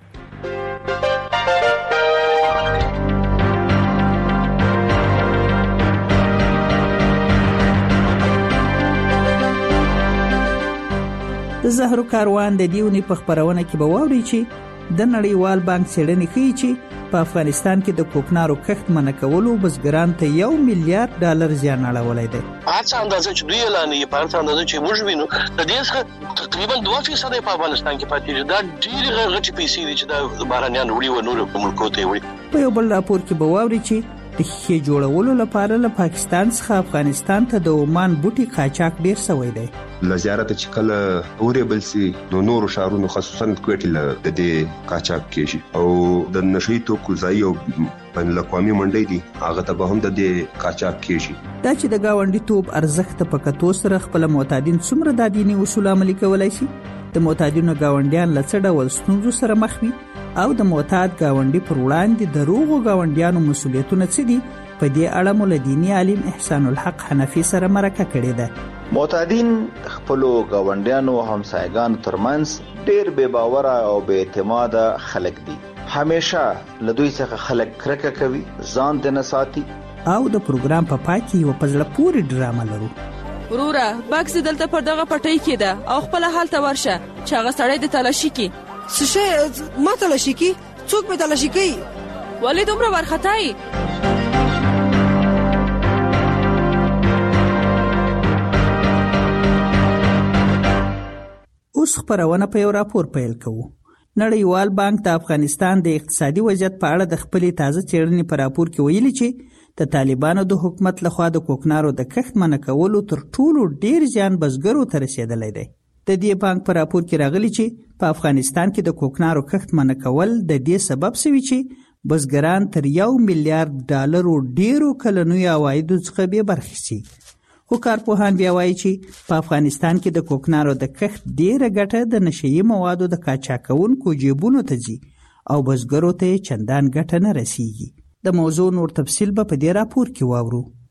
د زهرو کاروان د دې ونې په خبرونه کې به واورئ چې د نړیوال بانک څېړنې ښیي چې په افغانستان کې د کوکنارو کښت منع کولو بزګران ته یو میلیارډ ډالر زیان اړولی دی. هڅه اندازه چې دوی اعلان یې په هڅه اندازه چې موږ وینو د دې څخه تقریبا دوه فیصد په افغانستان کې پاتې دي. دا ډېرې غټې پیسې دي چې د بهرنیان وړي و نور په ملکو ته وړي. په یو بل راپور کې به واورئ چې د ښې جوړولو لپاره له پاکستان څخه افغانستان ته د عمان بوټي قاچاق ډیر شوی دی. ل زیارت چې کله اورېبل سي نو نور شهرونو خصوصا کوټل د دې قاچاق کېږي او د نشي توکو ځای او بین الاقوامي منډي دي هغه ته به هم د دې قاچاق کېږي. دا چې د گاونډي توپ ارزښت په کتو سره خپل معتادین څومره د دیني اصول عملي کولای شي، د معتادینو گاونډیان لڅ ډول ستونزو سره مخ وي او د معتاد گاونډي پر وړاندې د روغو گاونډیانو مسولیتونه څه دي، په دې اړه مول دیني عالم احسان الحق حنفي سره مرکه کړې ده. معتادین خپل گاونډیانو همسایگانو ترمنځ ډېر بے باور او بے اعتماد خلک دي. همیشه له دوی څخه خلک کرکه کوي، ځان د نه ساتي. او د پروګرام په پای کې یو پزله پوری ډرامه لرو. ورورا باکس دلته پر دغه پټۍ کې ده او خپل حال ته ورشه چې هغه سړی د تلاشي کې څه ما تلاشي کې څوک به تلاشي کوي؟ ولې دومره ورختای؟ اوس خبرونه په یو راپور پیل کوو. نړیوال بانک د افغانستان د اقتصادي وضعیت په اړه د خپلې تازه څېړنې په راپور کې ویلي چې د طالبانو د حکومت لخوا د کوکنارو د کښت منع کولو تر ټولو ډیر زیان بزګرو ته رسیدلی دی. د دې بانک په راپور کې راغلی چې په افغانستان کې د کوکنارو کښت منع کول د دې سبب شوی چې بزګران تر یو میلیارډ ډالرو ډیرو کلنیو عوایدو څخه بې برخې شي. خو کارپوهان بیا وایي چې په افغانستان کې د کوکنارو د کښت ډیره ګټه د نشهیي موادو د قاچاقونکو جیبونو ته ځي او بزګرو ته چندان ګټه نه رسیږي. د موضوع نور تفصیل به په دې راپور کې واورو.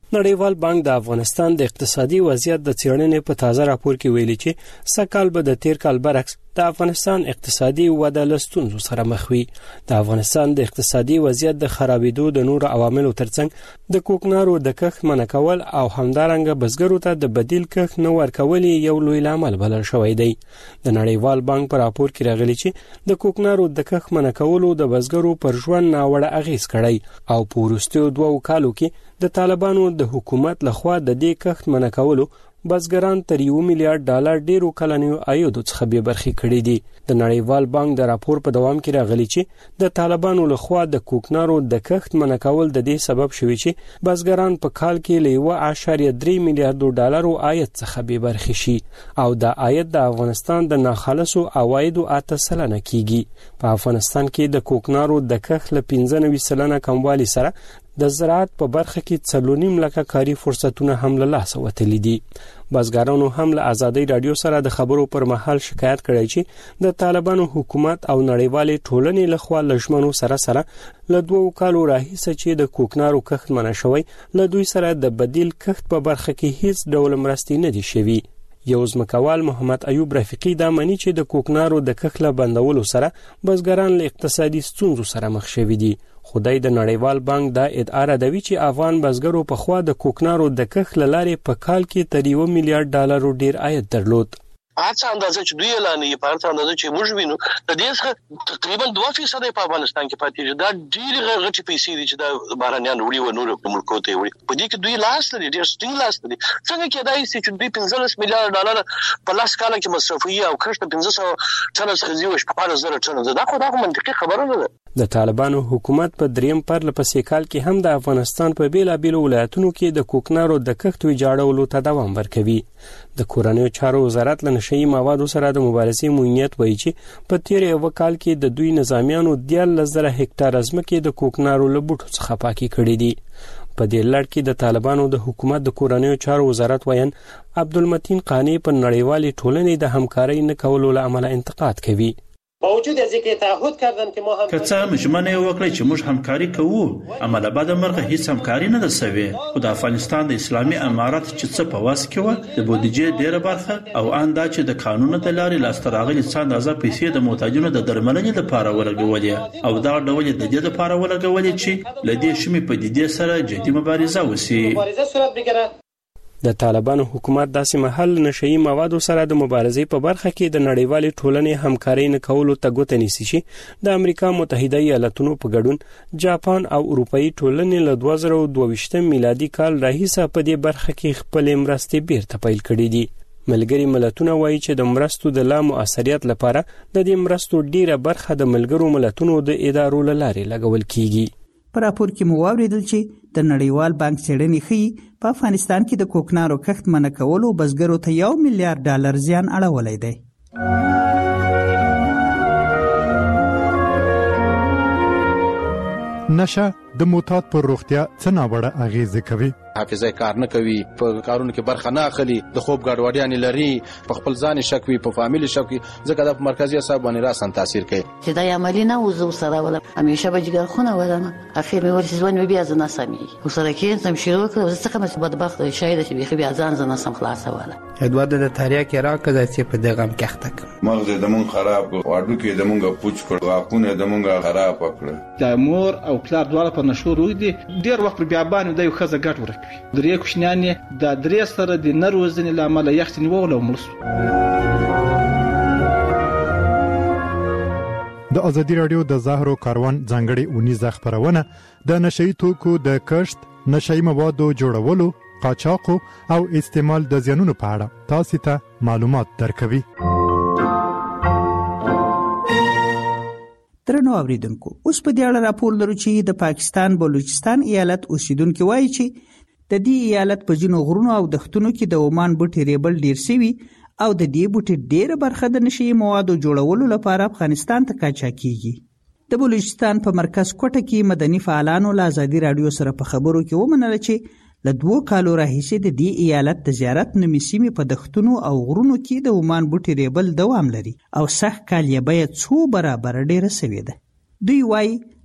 نړیوال بانک د افغانستان د اقتصادي وضعیت د څېړنې په تازه راپور کې ویلي چې سږ به د تیر کال برعکس د افغانستان اقتصادي وده له ستونزو سره مخ وي. د افغانستان د اقتصادي وضعیت د خرابېدو د نورو عواملو ترڅنګ د کوکنارو د کښت منع کول او همدارنګه بزګرو ته د بدیل کښت نه ورکول یو لوی عمل بلل شوی دی. د نړیوال بانک په راپور کې راغلي چې د کوکنارو د کښت منع کولو د بزګرو پر ژوند ناوړه اغیز کړی او په وروستیو دوو کالو کې د طالبانو د حکومت لخوا د دې کښت منع کولو بزګران تر یو میلیارډ ډالر ډیرو کلنیو عایدو څخه به برخې کړي دي. د نړیوال بانک د راپور په دوام کې راغلي چې د طالبانو لخوا د کوکنارو د کښت منع کول د دې سبب شوی چې بزګران په کال کې له یو اعشاریه درې میلیارډ ډالرو عاید څخه به برخې شي او د عاید د افغانستان د ناخالصو عوایدو اته سلنه کیږي. په افغانستان کې د کوکنارو د کښت له پنځه نوي سلنه کموالي سره د زراعت په برخه کې څلورنیم لکه کاري فرصتونه هم له لاسه وتلي دي. بزګرانو هم له آزادۍ رادیو سره د خبرو پر مهال شکایت کړی چې د طالبانو حکومت او نړیوالې ټولنې لخوا لژمنو سره سره له دوو کالو راهیسه چې د کوکنارو کښت منع شوی له دوی سره د بدیل کښت په برخه کې هیڅ ډول مرستې نه دي شوي. یو ځمکوال محمد ایوب رفیقی دا مانی چې د کوکنارو د کښت له بندولو سره بزګران له اقتصادي ستونزو سره مخ شوي دي. خدای د نړیوال بانک دا ادعا ردوي چې افغان بزګرو په خوا د کوکنارو د کښت له لارې په کال کې تر یو میلیارډ ډالرو ډیر عاید درلود. هڅه اندازه چې دوی اعلان یې په هڅه اندازه چې موږ وینو د دې څخه تقریبا دوه فیصد په افغانستان کې پاتې دي. دا ډېر غټي پیسې دي چې د بهرنیان وړي و نور ملکو ته وړي. په دې کې دوی لاس لري، ډېر ستینګ لاس لري. څنګه کېدای شي چې دوی پنځلس میلیارډ ډالر په لاس کال کې مصرفوي او کښت پنځه سوه ټنه څخه زیات شپږ زره ټنه. دا خو دا منطقي خبره نه ده. د طالبانو حکومت په دریم پرله پسې کال کې هم د افغانستان په بیلابیلو ولایتونو کې د کوکنارو د کښت ویجاړولو ته دوام ورکوي. د کورنیو چارو وزارت له نشئی موادو سره د مبارزې موینیت وایي چې په تیر یو کال کې د دوی نظامیانو دیارلس زره هکتار ځمکې د کوکنارو له بوټو څخه پاکي کړې دي. په دې لړ کې د طالبانو د حکومت د کورنیو چارو وزارت وایي عبدالمتین قانی پر نړیوالې ټولنې د همکارۍ نه کولو له امله انتقاد کوي. باوجود از اینکه تعهد کردن که ما هم که څه مجمنه وکړي چې موږ همکاري کوو، عمله بعد مرغه هیڅ همکاري نه ده سوي. خو د افغانستان د اسلامي امارات چې څه په واس کې و د بودیجې ډیره برخه او ان دا چې د قانون د لارې لاسته راغلي څه اندازه پیسې د محتاجونو د درملنې لپاره ولګولې او دا ډول د دې لپاره ولګولې چې لدې شمې په دې سره جدي مبارزه وسی. مبارزه صورت بگیره. د طالبانو حکومت داسې محل نشئی موادو سره د مبارزې په برخه کې د نړیوالې ټولنې همکارۍ نه کولو ته ګوته نیسي چې د امریکا متحده ایالاتونو په ګډون جاپان او اروپאי ټولنې له دوه زره دوه ویشتم میلادي کال راهیسه په دې برخه کې خپل مرستې بیرته پیل کړې دي. ملګری ملتونه وایي چې د مرستو د لا مؤثریت لپاره د دې مرستو ډیره برخه د ملګرو ملتونو د ادارو له لارې لګول کیږي. په راپور کې مو واوریدل چې د نړیوال بانک څېړنې ښیي په افغانستان کې د کوکنارو کښت منع کولو بزګرو ته یو میلیارډ ډالر زیان اړولی دی. نشه د معتاد پر روغتیا څه ناوړه اغیزې کوي؟ حافظه کار نه کوي، په کارونو کې برخه نه اخلي، د خوب ګډوډیانې لري، په خپل ځان شک وي، په فامیل شک وي، ځکه د مرکزي اعصاب باندې راسن تاثیر کوي. چې دا عملی نه وزو سره ولا همیشه به جګر خونه ولنه اخر مې ورسې ځوان بیا ځنه سمي او سره کې سم شروع کړ زه څنګه مې بدبخت شاید چې بيخي بیا ځان ځنه سم خلاص ولا ادوار د تاریا کې راکړه چې په دغه م کې ختک مغز د مون خراب واډو کې د مونږه پوچ کړ واقونه د مونږه خراب کړ. د مور او پلار دواړه په نشو روي دي ډیر وخت بیا باندې د یو خزه ګټ ورکوي. درې کوشنیان د درې سره د نروزنې لامل یخت نیول او ملس. د ازادي رادیو د زهرو کاروان ځانګړي اونیزه خبرونه د نشئی توکو د کښت، نشئی موادو جوړولو، قاچاق او استعمال د زیانونو په اړه تاسو ته معلومات درکوي. درنو اوریدونکو، اوس په دې اړه راپور لرو چې د پاکستان بلوچستان ایالت اوسیدونکو وایي چې د دې ایالت په ځینو غرونو او دښتونو کې د عمان بوټي ریبل ډیر سوي او د دې بوټي ډیره برخه د نشئی موادو جوړولو لپاره افغانستان ته کاچا کیږي. د بلوچستان په مرکز کوټه کې مدني فعالانو له ازادي رادیو سره په خبرو کې ومنل چې له دوه کالو راهیسې د دې ایالت د زیارت نومي سیمې په دښتونو او غرونو کې د عمان بوټي ریبل دوام لري او سږ کال یې بیه څو برابر ډیره سوې ده. دوی وایي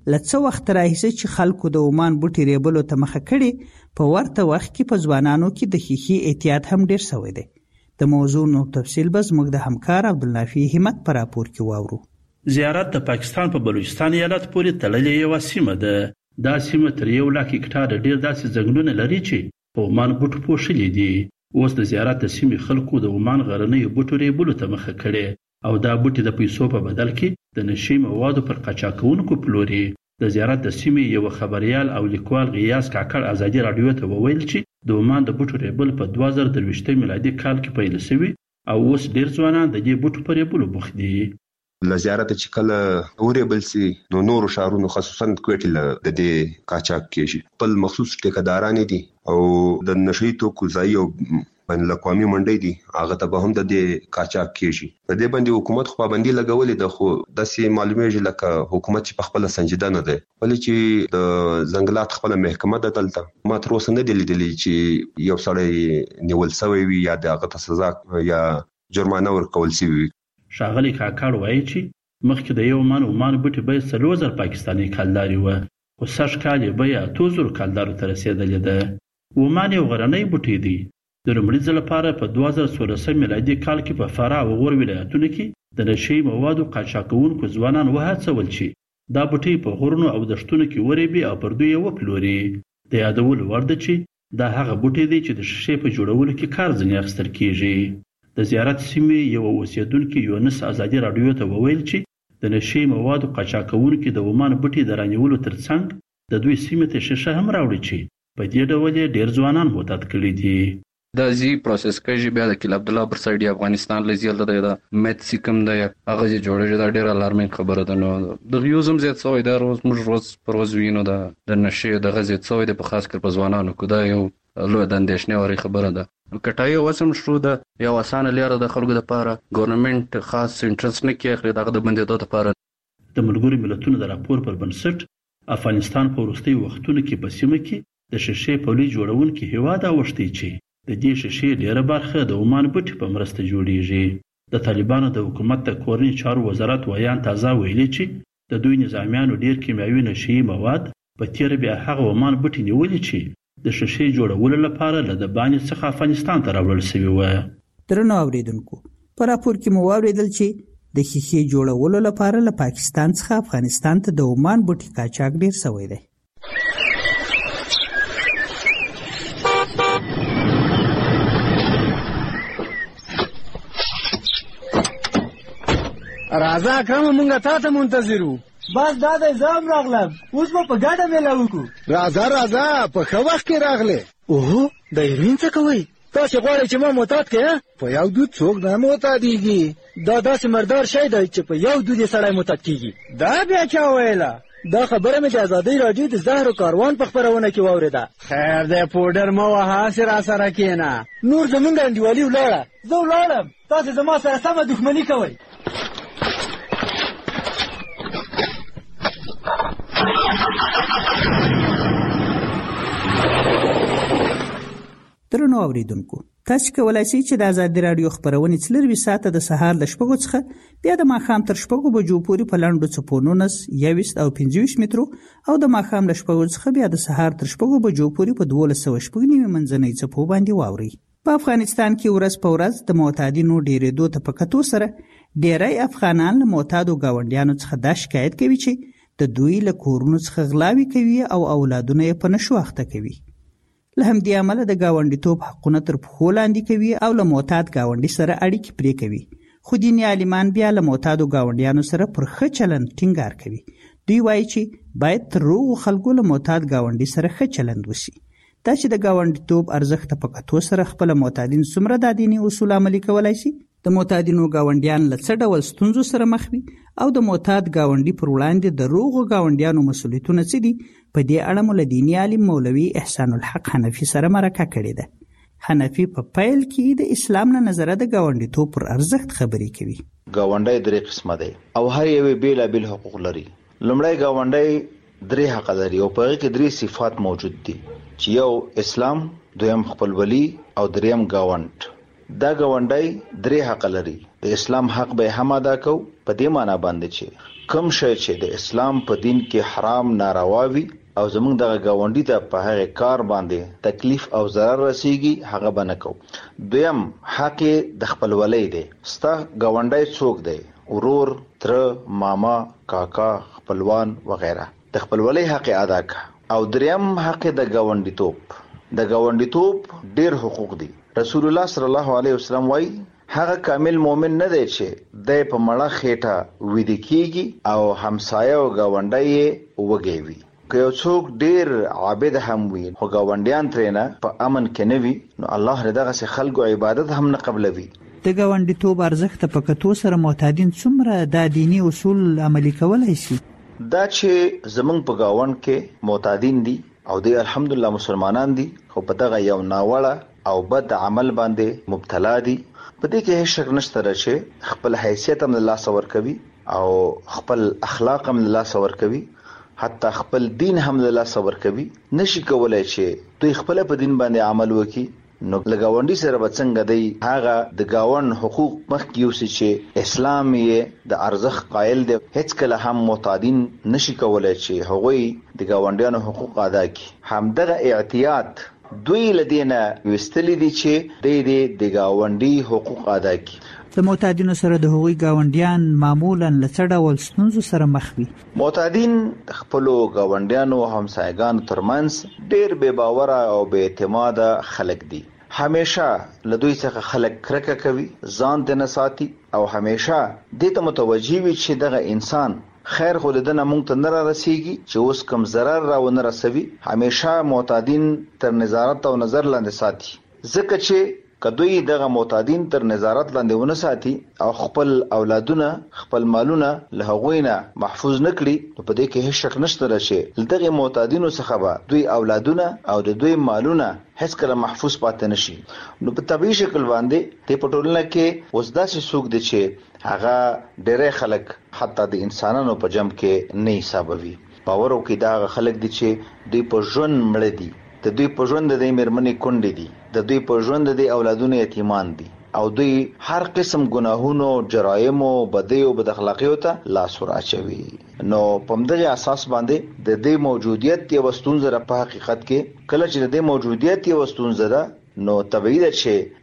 لڅ وخت راهیسه چې خلکو د عمان بوټي ریبلو ته مخه کړي، په ورته وخت کې په ځوانانو کې د خیخي احتیاط هم ډیر شوی دی. د موضوع نو تفصیل به زموږ د همکار عبدالنافع همت په راپور کې واورو. زیارت د پاکستان په بلوچستان ایالت پورې تړلې یوه سیمه ده. دا سیمه تر یو لک هکټاره ډیر داسې ځنګلونه لري چې په عمان بوټو پوښلي دي. اوس د زیارت د سیمې خلکو د عمان غرنیو بوټو ریبلو ته مخه کړې او دا بوټي د پیسو په بدل کې د نشي موادو پر قاچاقونکو پلوري. د زیارت د سیمې یو خبريال او لیکوال غیاث کاکړ ازادي رادیو ته وویل چې د عمان د بوټو ریبل په دوه زره درویشت میلادي کال کې پیل شوی او اوس ډیر ځوانان د دې بوټو په ریبلو بوخت دي. ل زیارت چې کله اوریبل سي نو نور شهرونو خصوصا کوټل د دې قاچاق کېږي. په مخصوص ټیکداران دي او د نشي توکو ځای او بین الاقوامي منډي دي هغه ته به هم د دې قاچاق کېږي. په دې باندې حکومت خو باندې لګولې د خو د سي معلومه لکه حکومت چې په خپل سنجیده نه ده، ولې چې د ځنګلات خپل محکمه د دلته ما تر اوسه نه دی لیدلې چې یو سړی نیول شوی وي یا د هغه سزا یا جرمانه ورکول شي وي. شاغلی کاکړ وایي چې مخکې د یو من عمان بوټي به څلور زره پاکستاني کلداري و، خو سږ کال یې بیه اتو زرو کلدارو ته رسېدلې ده. عمان یو غرنی بوټی دی. د لومړي ځل لپاره په دوه زره څوارلسم میلادي کال کې په فراه او غور ولایتونو کې د نشي موادو قاچاقونکو ځوانان وهڅول چې دا بوټي په غرونو او دشتونو کې ورېبي او پر دوی یې وپلوري. د یادولو وړ ده چې دا هغه بوټی دی چې د شیشې په جوړولو کې کار ځینې اخیستل کېږي. د زیارت سیمې یو اوسیدونکي یونس ازادي رادیو ته وویل چې د نشي موادو قاچاقونکو د عمان بوټي د رانیولو ترڅنګ د دوی سیمې ته شیشه هم راوړي چې په دې ډول یې ډیر ځوانان معتاد کړي دي. دا زی پروسس کوي بیا د کله عبد الله پر سایډ افغانستان لزیل د مت سیکم د هغه جوړه دا ډیر الارمینګ خبره ده. نو د یوزم زیات سوې دا روز موږ روز پر ورځ وینو دا د نشه د غزې سوې د په خاص کر په ځوانانو کو دا یو لوی د اندېښنې وری خبره ده. کټای وسم شروع ده یو اسانه لاره د خلکو لپاره ګورنمنت خاص انټرست نه کوي خو دغه د بندیدو لپاره. د ملګرو ملتونو د راپور پر بنسټ افغانستان په وروستي وختونو کې په سیمه کې د شیشې پولي جوړونکو هیواد اوښتي چې د دې شیشې ډیره برخه د عمان بوټي په مرسته جوړیږي. د طالبانو د حکومت د کورني چارو وزارت ویان تازه ویلي چې د دوی نظامیانو ډیر کیمیاوي نشي مواد په تیر بیا هغه عمان بوټي نیولې چې د شیشې جوړولو لپاره له د باندې څخه افغانستان ته راوړل شوی و. درنو اوریدونکو په راپور کې مو واوریدل چې د شیشې جوړولو لپاره له پاکستان څخه افغانستان ته د عمان بوټي قاچاق ډیر شوی دی. راځه اکرم مونږه تا ته منتظر وو. بس دا د زام راغلم اوس به په ګډه میله وکړو. راځه راځه په ښه وخت کې راغلې. اوهو د هیروین څه کوئ؟ تاسې غواړئ چې ما معتاد کړې؟ په یو دود څوک نه معتادېږي. دا داسې مردار شی دی چې په یو دود یې سړی معتاد کېږي. دا بیا چا ویله؟ دا خبره مې د ازادۍ راډیو د زهر و کاروان په خپرونه کې واورېده. خیر دی پوډر مه وهه هسې راسره کښېنه. نور زمونږ انډیوالي ولاړه. زه ولاړم تاسې زما سره سمه دښمني کوئ. درنو اوریدونکو تاسو کولای شئ چې د ازادي رادیو خبرونه څلروي ساعته د سهار ل شپږو څخه بیا د ماښام تر شپږو بجو پورې په لاندو چپونونس یويست او پنځه مترو او د ماښام ل شپږو څخه بیا د سهار تر شپږو بجو پورې په دولس سوه شپږ نیمه منځنۍ چپو باندې واوري. په افغانستان کې ورځ په ورځ د معتادینو ډیرېدو ته په کتو سره ډیری افغانان له معتادو گاونډیانو څخه دا شکایت کوي چې د دوی له کورونو څخه غلاوي کوي او اولادونه یې په نشو اخته کوي. له همدې امله د ګاونډیتوب حقونه تر پښو لاندې کوي او له معتاد ګاونډي سره اړیکې پرې کوي. خو دیني عالمان بیا له معتادو ګاونډیانو سره پر ښه چلند ټینګار کوي. دوی وایي چې باید تر روغو خلکو له معتاد ګاونډي سره ښه چلند وشي. دا چې د ګاونډیتوب ارزښت په کتو سره خپل معتادین څومره د دیني اصول عملي کولای شي. د معتادینو ګاونډیان له څه ډول ستونزو سره مخ وي او د معتاد ګاونډي پر وړاندې د روغو ګاونډیانو مسؤلیتونه څه دي، په دې اړه مو له دیني عالم مولوي احسان الحق حنفي سره مرکه کړې ده. حنفي په پیل کې د اسلام نه نظره د ګاونډیتوب پر ارزښت خبرې کوي. ګاونډي درې قسمه دي او هر یو بیلابیل حقوق لري. لومړی ګاونډي درې حق لري او په هغه کې درې صفات موجود دي چې یو اسلام، دویم خپلولي او دریم ګاونډ. دا ګاونډي درې حق لري. د اسلام حق به هم ادا کو په دې معنی باندې چې کوم شی چې د اسلام په دین کې حرام ناروا وي او زمونږ دغه گاونډي ته په هغه کار باندې تکلیف او ضرر رسیږي هغه به نه کوو. دویم حق د خپلولۍ دی. ستا گاونډی څوک دی؟ ورور، تر، ماما، کاکا، خپلوان وغیرہ. د خپلولۍ حق ادا کا. او دریم حق د گاونډیتوب. د گاونډیتوب ډیر حقوق دي. رسول الله صلی الله علیه وسلم وایي هغه کامل مؤمن نه دی چې د په مړه خېټه ویده کیږي او همسایه او گاونډی وږي وي. که یو څوک ډیر عابد هم وي خو گاونډیان ترېنه په امن کې نه وي نو الله دغه سه خلکو عبادت هم نه قبلوي. د گاونډیتوب ارزښت په کتو سره معتادین څومره د دینی اصول عملي کولای شي؟ دا چې زمونږ په گاوند کې معتادین دي او د الحمدلله مسلمانان دي خو په دغه یو ناوړه او بد عمل باندې مبتلا دي. په دې کې هیڅ شک نشته چې خپل حیثیت هم الله سور کوي او خپل اخلاق هم الله سور کوي، حتی خپل دین هم الله سور کوي. نشي کولای چې دوی خپل په دین باندې عمل وکړي نو لګاونډي سره بڅنګ دی هغه د گاوند حقوق مخکې اوسي چې اسلام یې د ارزښت قائل دی. هیڅ کله هم معتادین نشي کولای چې هغوی د گاونډیانو حقوق ادا کړي. همدغه اعتیاد دوی لدینه وستلی دي چې د دې د گاونډي حقوق ادا کړي. د معتادینو سره د هغوی گاونډیان معمولا لڅ ډول ستونزو سره مخ وي. معتادین خپل گاونډیانو او همسایګانو ترمنځ ډیر بے باور او بے اعتماد خلک دي. همیشه لدوی څخه خلک کرکه کوي، ځان ته نه ساتي او همیشه دې ته متوجي وي چې دغه انسان خیر خو دنه مونږ ته نه رسیږي چې اوس کم ضرر را ونه رسوي. همیشه معتادین تر نظارت او نظر لاندې ساتي، ځکه چې کدوې دغه معتادین تر نظارت لاندې ونه ساتي او خپل اولادونه خپل مالونه له هغوی نه محفوظ نکړي نو په دې کې هیڅ شک نشته چې دغه معتادینو څخه به دوی اولادونه او د دوی مالونه هیڅ کله محفوظ پاتې نشي. نو په طبيعي شکل باندې د پټولنه کې اوس داسې څوک دي چې هغه ډېر خلک حتی د انسانانو په جمع کې نه حسابوي. باور وکړي دا خلک دي چې دوی په ژوند مړ دي، د دوی په ژوند د میرمنې کونډې دي، د دوی په ژوند د اولادونو یتیمان دي او دوی هر قسم گناهونو، جرایم او بدی او بد اخلاقیو ته لاس ورچوي. نو په دغه اساس باندې د دې موجودیت یو ستونزه په حقیقت کې کله چې د دې موجودیت یو ستونزه ده نو طبیعي ده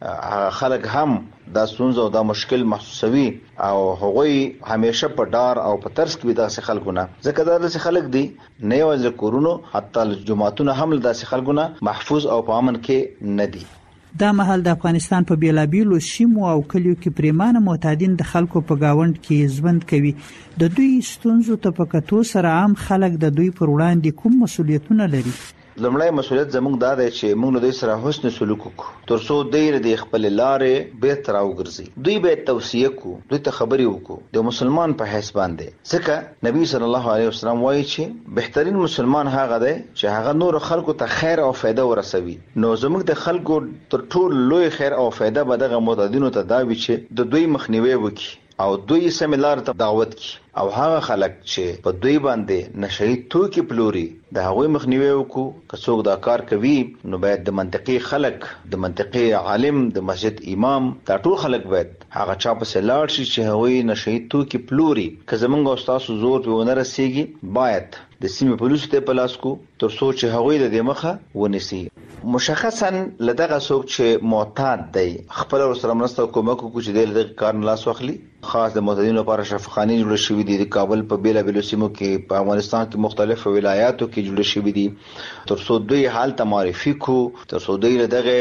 چې خلک هم دا ستونزه او دا مشکل محسوسوي او هغوی همیشه په ډار او په ترس کې داسې خلکونه ځکه دا داسې خلک دي نه یوازې کورونو حتی جماعتونه هم داسې خلکونه محفوظ او په امن کې نه دي. دا مهال د افغانستان په بیلابیلو سیمو او کلیو کې پریمانه معتادین د خلکو په گاوند کې ژوند کوي. د دوی ستونزو ته په کتو سره عام خلک د دوی پر وړاندې کوم مسؤلیتونه لري؟ لمړی مسؤلیت زموږ دا دی چې موږ له دوی سره حسن سلوک وکړو ترڅو دوی د خپل لارې بهتر راوګرځي. دوی به توصیه کو، دوی ته خبرې وکړو د مسلمان په حیث باندې، ځکه نبی صلی الله علیه وسلم وایي چې بهترین مسلمان هغه دی چې هغه نور خلکو ته خیر او فایده ورسوي. نو زموږ د خلکو تر ټولو لوی خیر او فایده به دغه معتادینو ته دا وي چې د دوی مخنیوي وکړي او دوی سملار ته دعوت کی او هغه خلک چې په دوی باندې نشئی توکي پلوري د هغوی مخنیوي وکړو. که څوک دا کار کوي نو باید د منطقي خلک، د منطقي عالم، د مسجد امام، دا ټول خلک باید هغه چا په لاړ شي چې هغوی نشئی توکي پلوري. که زمونږ او تاسو زور په ونه رسیږي باید د سیمې پولیسو ته پلاس کو تر څو چې هغوی د دې مخه ونیسي. مشخصا لدغه څوک چې معتاد دی خپل سره مرسته کومک کو چې د کار نه لاس واخلي. خاص د معتادینو لپاره شفاخانې جوړ شوې دي د کابل په بیلا بیلو سیمو کې، په افغانستان کې مختلفو ولایاتو کې جوړ شوې دي تر څو دوی حال ته معرفي کو، تر څو دوی دغه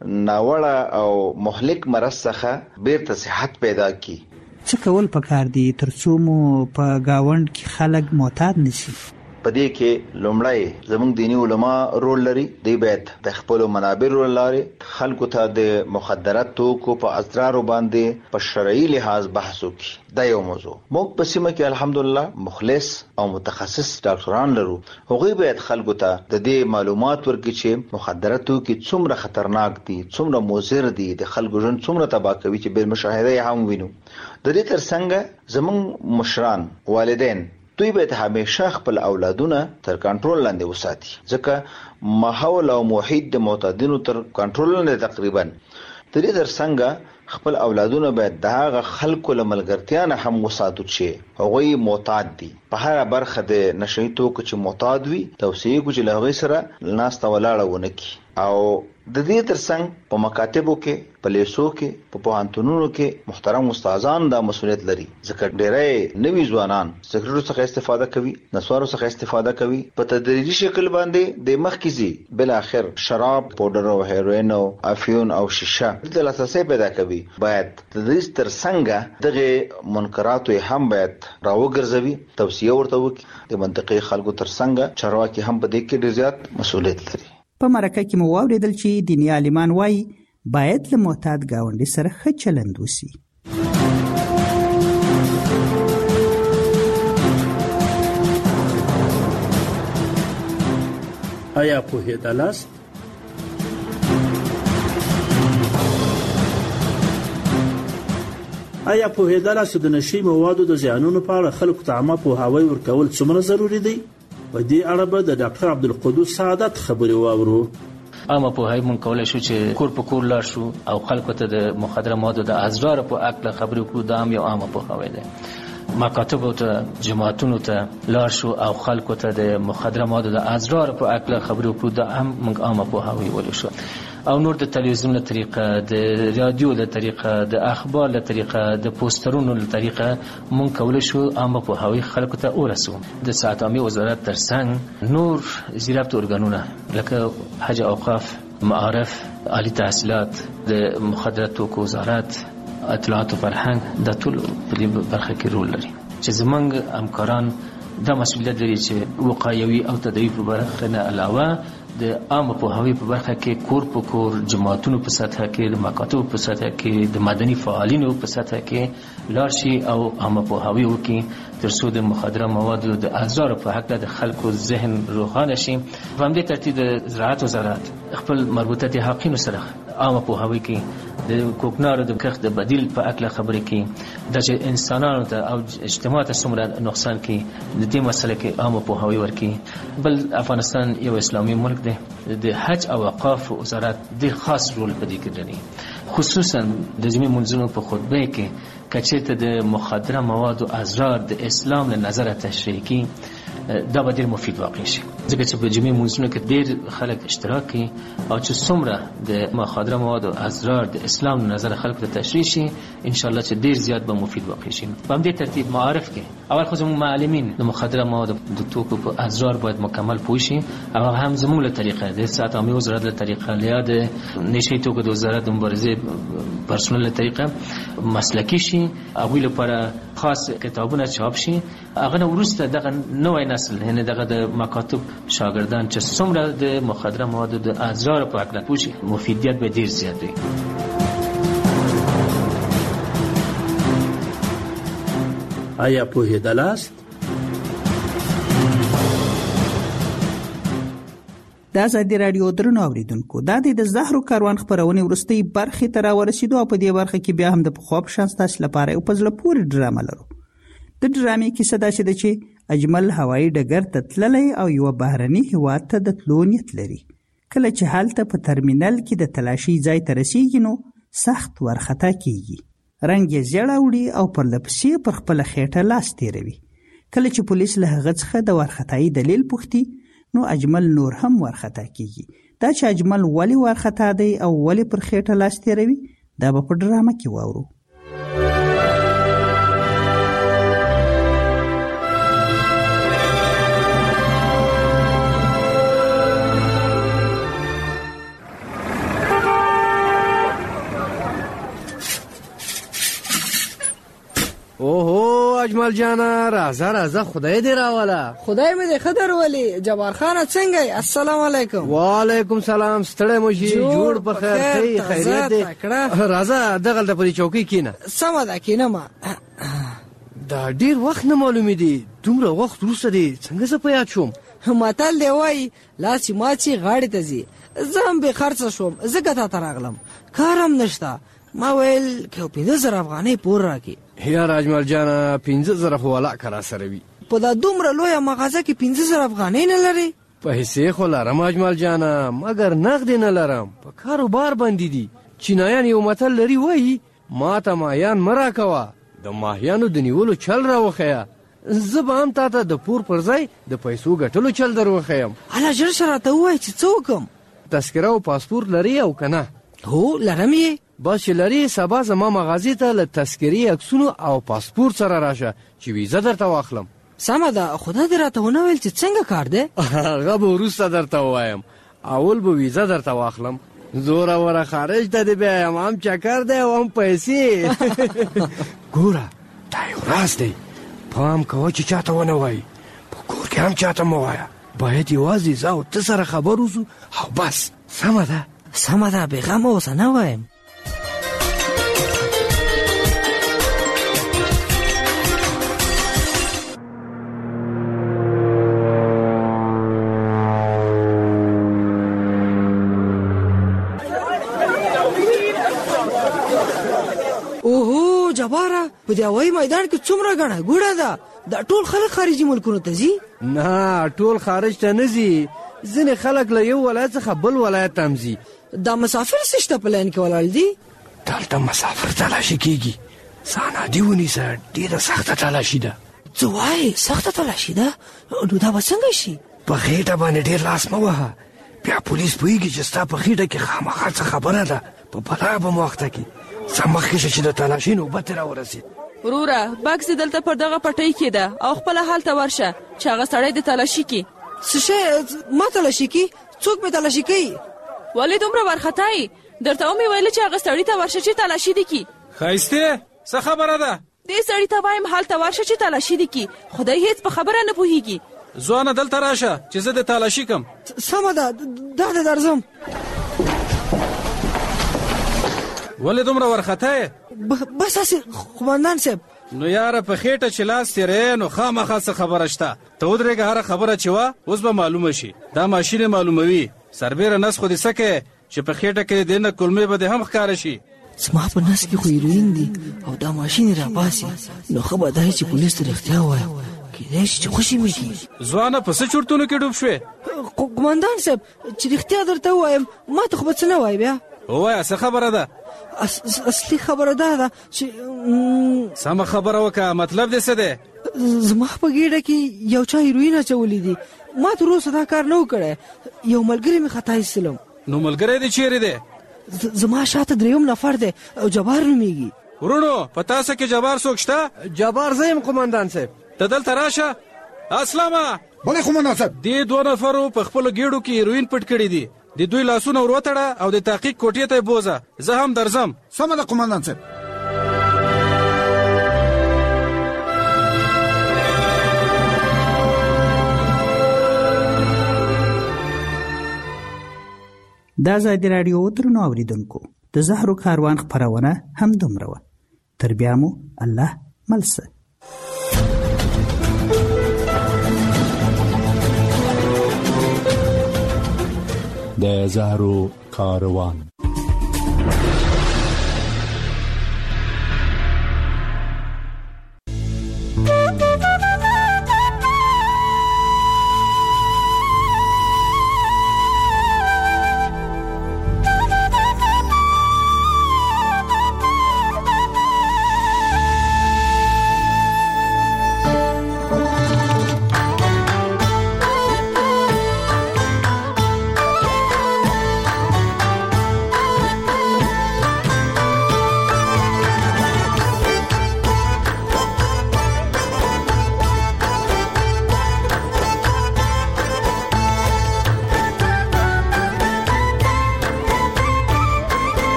ناوړه او مهلک مرض څخه بیرته صحت پیدا کړي. څه کول پکار دي تر څو مو په گاوند کې خلک معتاد نشي؟ په دې کې لومړی زموږ دینی علما رول لري. دوی باید د خپل منابر لري خلکو ته د مخدرات توکو په اضرار باندې په شرعي لحاظ بحث وکړي. دا یو موضوع. موږ په سیمه کې الحمدلله مخلص او متخصص ډاکټران لرو. هغوی باید خلکو ته د دې معلومات ورکړي چې مخدرات توکي څومره خطرناک دي، څومره مضر دي، د خلکو ژوند څومره تباہ کوي چې بل مشاهده هم وینو. د دې ترڅنګ زموږ مشران، والدین دوی باید همیشه خپل اولادونه تر کنټرول لاندې وساتي، ځکه ماحول او محیط د معتادینو تر کنټرول لاندې تقریبا. د دې ترڅنګ خپل اولادونه باید د هغه خلکو له ملګرتیا نه هم وساتو چې هغوی معتاد دي. په هر برخه د نشئی توکو چې معتاد وي توصیه کو چې له هغوی سره ناسته ولاړه ونه کړي. او د دې ترڅنګ په مکاتبو کې په لیسو کې په پوهنتونونو کې محترم استادان دا مسؤلیت لري ځکه ډېری نوي ځوانان سګریټو څخه استفاده کوي، نسوارو څخه استفاده کوي، په تدریجي شکل باندې د مخکې ځي بل اخر شراب، پودر او هیروین او افیون او شیشه د لاسرسي پیدا کوي. باید تدریج ترڅنګ دغه منکراتو هم باید راوګرځوي، توصیه ورته وکړي. د منطقي خلکو ترڅنګ چارواکي هم په دې کې ډېر زیات مسؤلیت لري. په مرکه کې مو واوریدل چې دیني عالمان وایي باید له معتاد ګاونډي سره ښه چلند وسي. آیا پوهېدلاست؟ آیا پوهېدلاست چې د نشي موادو د زیانونو په اړه خلکو ته عامه پوهاوی ورکول څومره ضروري دی؟ په دې اړه به د ډاکټر عبدالقدوس سعادت خبرې واورو. عامه پوهاوی مونږ کولی شو چې کور په کور لاړ شو او خلکو ته د مخدره موادو د اضرار په اړه خبرې وکړو. دا هم یو عامه پوهاوی دی. مکاتبو ته جماعتونو ته لاړ شو او خلکو ته د مخدره موادو د اضرار په اړه خبرې وکړو. دا هم مونږ عامه پوهاوی ویلی شو. او نور د تلویزیون له طریقه، د رادیو له طریقه، د اخبار له طریقه، د پوسټرونو له طریقه مونږ کولی شو عامه پوهاوی خلکو ته ورسو. د ساعت عامې وزارت ترڅنګ نور زیربط ارګانونه لکه حج اوقاف، معارف، عالی تحصیلات، د مخدره توکو وزارت، اطلاعات او فرهنګ دا ټول په دې برخه کې رول لري چې زمونږ همکاران دا مسؤلیت لري چې وقایوي او تدریب په برخه نه علاوه د عامه پوهاوی په برخه کې کور په کور، جماعتونو په سطح کې، د مکاتبو په سطح کې، د مدني فعالینو په سطح کې لاړ شي او عامه پوهاوی وکړي تر څو د مخدره موادو د اضرار په حق د خلکو ذهن روښانه شي. په همدې ترتیب د زراعت وزارت خپل مربوطه د حقینو سره عامه پوهاوی کې د کوکنارو د کښت د بدیل په اړه خبرې کوي، د چې انسانانو ته او اجتماع ته څومره نقصان کوي د دې مسله کې عامه پوهاوی ورکړي. بل افغانستان یو اسلامي ملک دی. د حج او اوقاف وزارت ډېر خاص رول په دې کې لري، خصوصا د جمعې منځونو په خطبه کې کچېرته د مخدره موادو اضرار د اسلام له نظره تشریح کی دا به ډېر مفید واقع شي ځکه چې په جمعې منځونو کې ډېر خلک اشتراک کوي او چې څومره د مخدره موادو اضرار د اسلام له نظره خلکو ته تشریح شي ان شاء الله چې ډېر زیات به مفید واقع شي. په همدې ترتیب معارف کې اول خو زموږ معلمین د مخدره موادو د توکو په اضرار باید مکمل پوه شي او هم زموږ له طریقه د ساعت عامې وزارت له طریقه یا د نشي توکو د وزارت د مبارزې پرسونل له طریقه مسلکی شي، هغوی لپاره خاص کتابونه چاپ شي. هغه نه وروسته دغه نوی نسل یعنې دغه د مکاتب شاګردان چې څومره د مخدره موادو د اضرار په اړه پوه شي مفیدیت به ډېر زیات وي. آیا پوهېدلاست؟ د ازادي راډیو درنو اوریدونکو دا د زهرو کاروان خبرونه ورستۍ برخې ته راورسېدو او په دې برخه کې بیا هم د پخوا په شان ستاسو لپاره یو په زړه پورې ډرامه لرو. د ډرامې کیسه داسې ده چې اجمل هوایي ډګر ته تللی او یوه بهرني هیواد ته د تلو نیت لري. کله چې هلته په ترمینل کې د تلاشي ځای ته رسیږي نو سخت ورخطا کیږي. رنګ یې زیړ اوړي او پرله پسې پر خپله خېټه لاس تېروي. کله چې پولیس له هغه څخه د ورخطایي دلیل پوښتي نو اجمل نور هم ورخطا کیږي. دا چې اجمل ولې ورخطا دی او ولې پر خېټه لاس تېروي دا به په ډرامه کې واورو. اوهو اجمل جانا راځه راځه خدای دې راوله. خدای مې دې خدر ولی. جبار خان څنګه یې؟ السلام علیکم. وعلیکم سلام. ستړی مو شي؟ جوړ په خیر. خیریت دې؟ راځه دغلته په دې چوکۍ کښېنه. سمه ده کښېنم. دا ډېر وخت نه معلومې دي. دومره وخت وروسته دې څنګه زه په یاد شوم؟ متل دی وایي لاس چې مات شي غاړې ته ځي. زه هم بې خرڅه شوم ځکه تا ته راغلم. کار هم نشته. ما ویل که یو پنځه زره افغانۍ پور راکړي. یار اجمل جانه پنځه زره خو ولاکه را سره وي. په دا دومره لویه مغازه کې پنځه زره افغانۍ نه لرې؟ په حصې خو لرم اجمل جانه مګر نغدې نه لرم. په کاروبار باندې دي. چینایان یو متل لري وایي ما ته مایان مه راکوه د ماهیانو د نیولو چل راوښیه. زه به هم تا ته د پور پر ځای د پیسو ګټلو چل در وښیم. هله ژر شه راته ووایه چې څه وکړم. تذکره او پاسپورت لري او که نه؟ هو لرم یې. بس چې لري سبا زما مغازې ته له تذکرې عکسونو او پاسپورت سره راشه چې ویزه درته واخلم. سمه ده، خو دا دې راته ونه ویل چې څنګه کار دی؟ هغه به وروسته درته ووایم. اول به ویزه درته واخلم، زوره وره خارج ته دې بیایم، هم چکر دی او هم پیسې. ګوره دا یو راز دی، پام کوه چې چاته ونه وایي، په کور کې هم چاته مه وایه. باید یوازې زه او ته سره خبر اوسو او بس. سمه ده؟ سمه ده، بېغمه اوسه، نه وایم. اوهو جباره، په دې هوایي میدان کې څومره ګڼه ګوڼه ده. دا ټول خلک خارجي ملکونو ته ځي؟ نه، ټول خارج ته نه ځي. ځینې خلک له یو ولایت څخه بل ولایت ته هم ځي. دا مسافر څه شته په لاین کې ولاړ دي؟ دلته مسافر تلاشي کېږي. ځان عادي ونیسه، ډېره سخته تلاشي ده. څه وایې؟ سخته تلاشي ده؟ نو دا به څنګه شي؟ په خېټه باندې ډېر لاس مه وهه، بیا پولیس پوهېږي چې ستا په خېټه کې خامخا څه خبره ده. په بلا به موخته کې څه مخکې شه چې د تلاشي نوبت را ورسېد. وروره بکس دلته پر دغه پټۍ کې ده او خپله هلته ورشه چې هغه سړی د تلاشي کې. څه شی ما تلاشي کې؟ څوک مې تلاشي کوي؟ ولې دومره وارخطایي؟ درته ومې ویله چې هغه سړي ته ورشه چې تلاشي دې کي. ښایستې څه خبره ده؟ دې سړي ته وایم هلته ورشه چې تلاشي دې کي. خدای هېڅ په خبره نه پوهېږي. ځوانه دلته راشه چې زه د تلاشي کم. سمه ده، دا ده درځم. ولې دومره وارخطایې؟ بس هسې قومندان صاحب. نو یاره په خېټه چې لاس تېرې نو خامخا څه خبره شته. ته ودرېږه، هره خبره چې وه اوس به معلومه شي. دا ماشین معلوموي. سربیره نس خو دې څه کوې چې په خېټه کې دې نه کلمې به دې هم ښکاره شي. زما په نس کې خو هیروین دي او دا ماشین یې راباسي. نو ښه به دا چې پولیس ته رښتیا ووایم، کېدای شي چې خوشي مې کړي. ځوانه په څه چورتونو کې ډوب شوې؟ قومندان صاحب چې رښتیا درته ووایم ما ته خو به څه نه وایي بیا. ووایه څه خبره ده؟ اصلي خبره دا ده چې سمه خبره وکړه، مطلب دې څه دی؟ زما په ګېډه کې یو چا هیروین اچولي دي. ما تر اوسه دا کار نه و کړی. یو ملګری مې خطا ایستلم. نو ملګری دې چیرې دی؟ زما شاته درېیم نفر دی او جبار نومېږي. ورونو په تاسو کې جبار څوک شته؟ جبار زه یم قومندان صاحب. ته دلته راشه. اسلامه. بله قومندان صاحب. دې دوه نفرو په خپلو ګېډو کې هیروین پټ کړي دي. د دوی لاسونه ور وتړه او د تحقیق کوټې ته یې بوځه. زه هم درځم. سمه ده قومندان صاحب. دا ازادي راډیو درنو اوریدونکو د زهرو کاروان خپرونه هم دومره وه. تر بیا مو الله ملسه. د زهرو کاروان.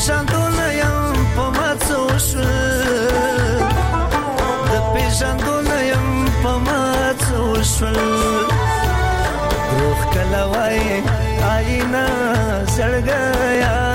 پیژندونه یم په ما څه وشول د پیژندونه یم په ما څه وشول روح کله وای آیینه زړګیا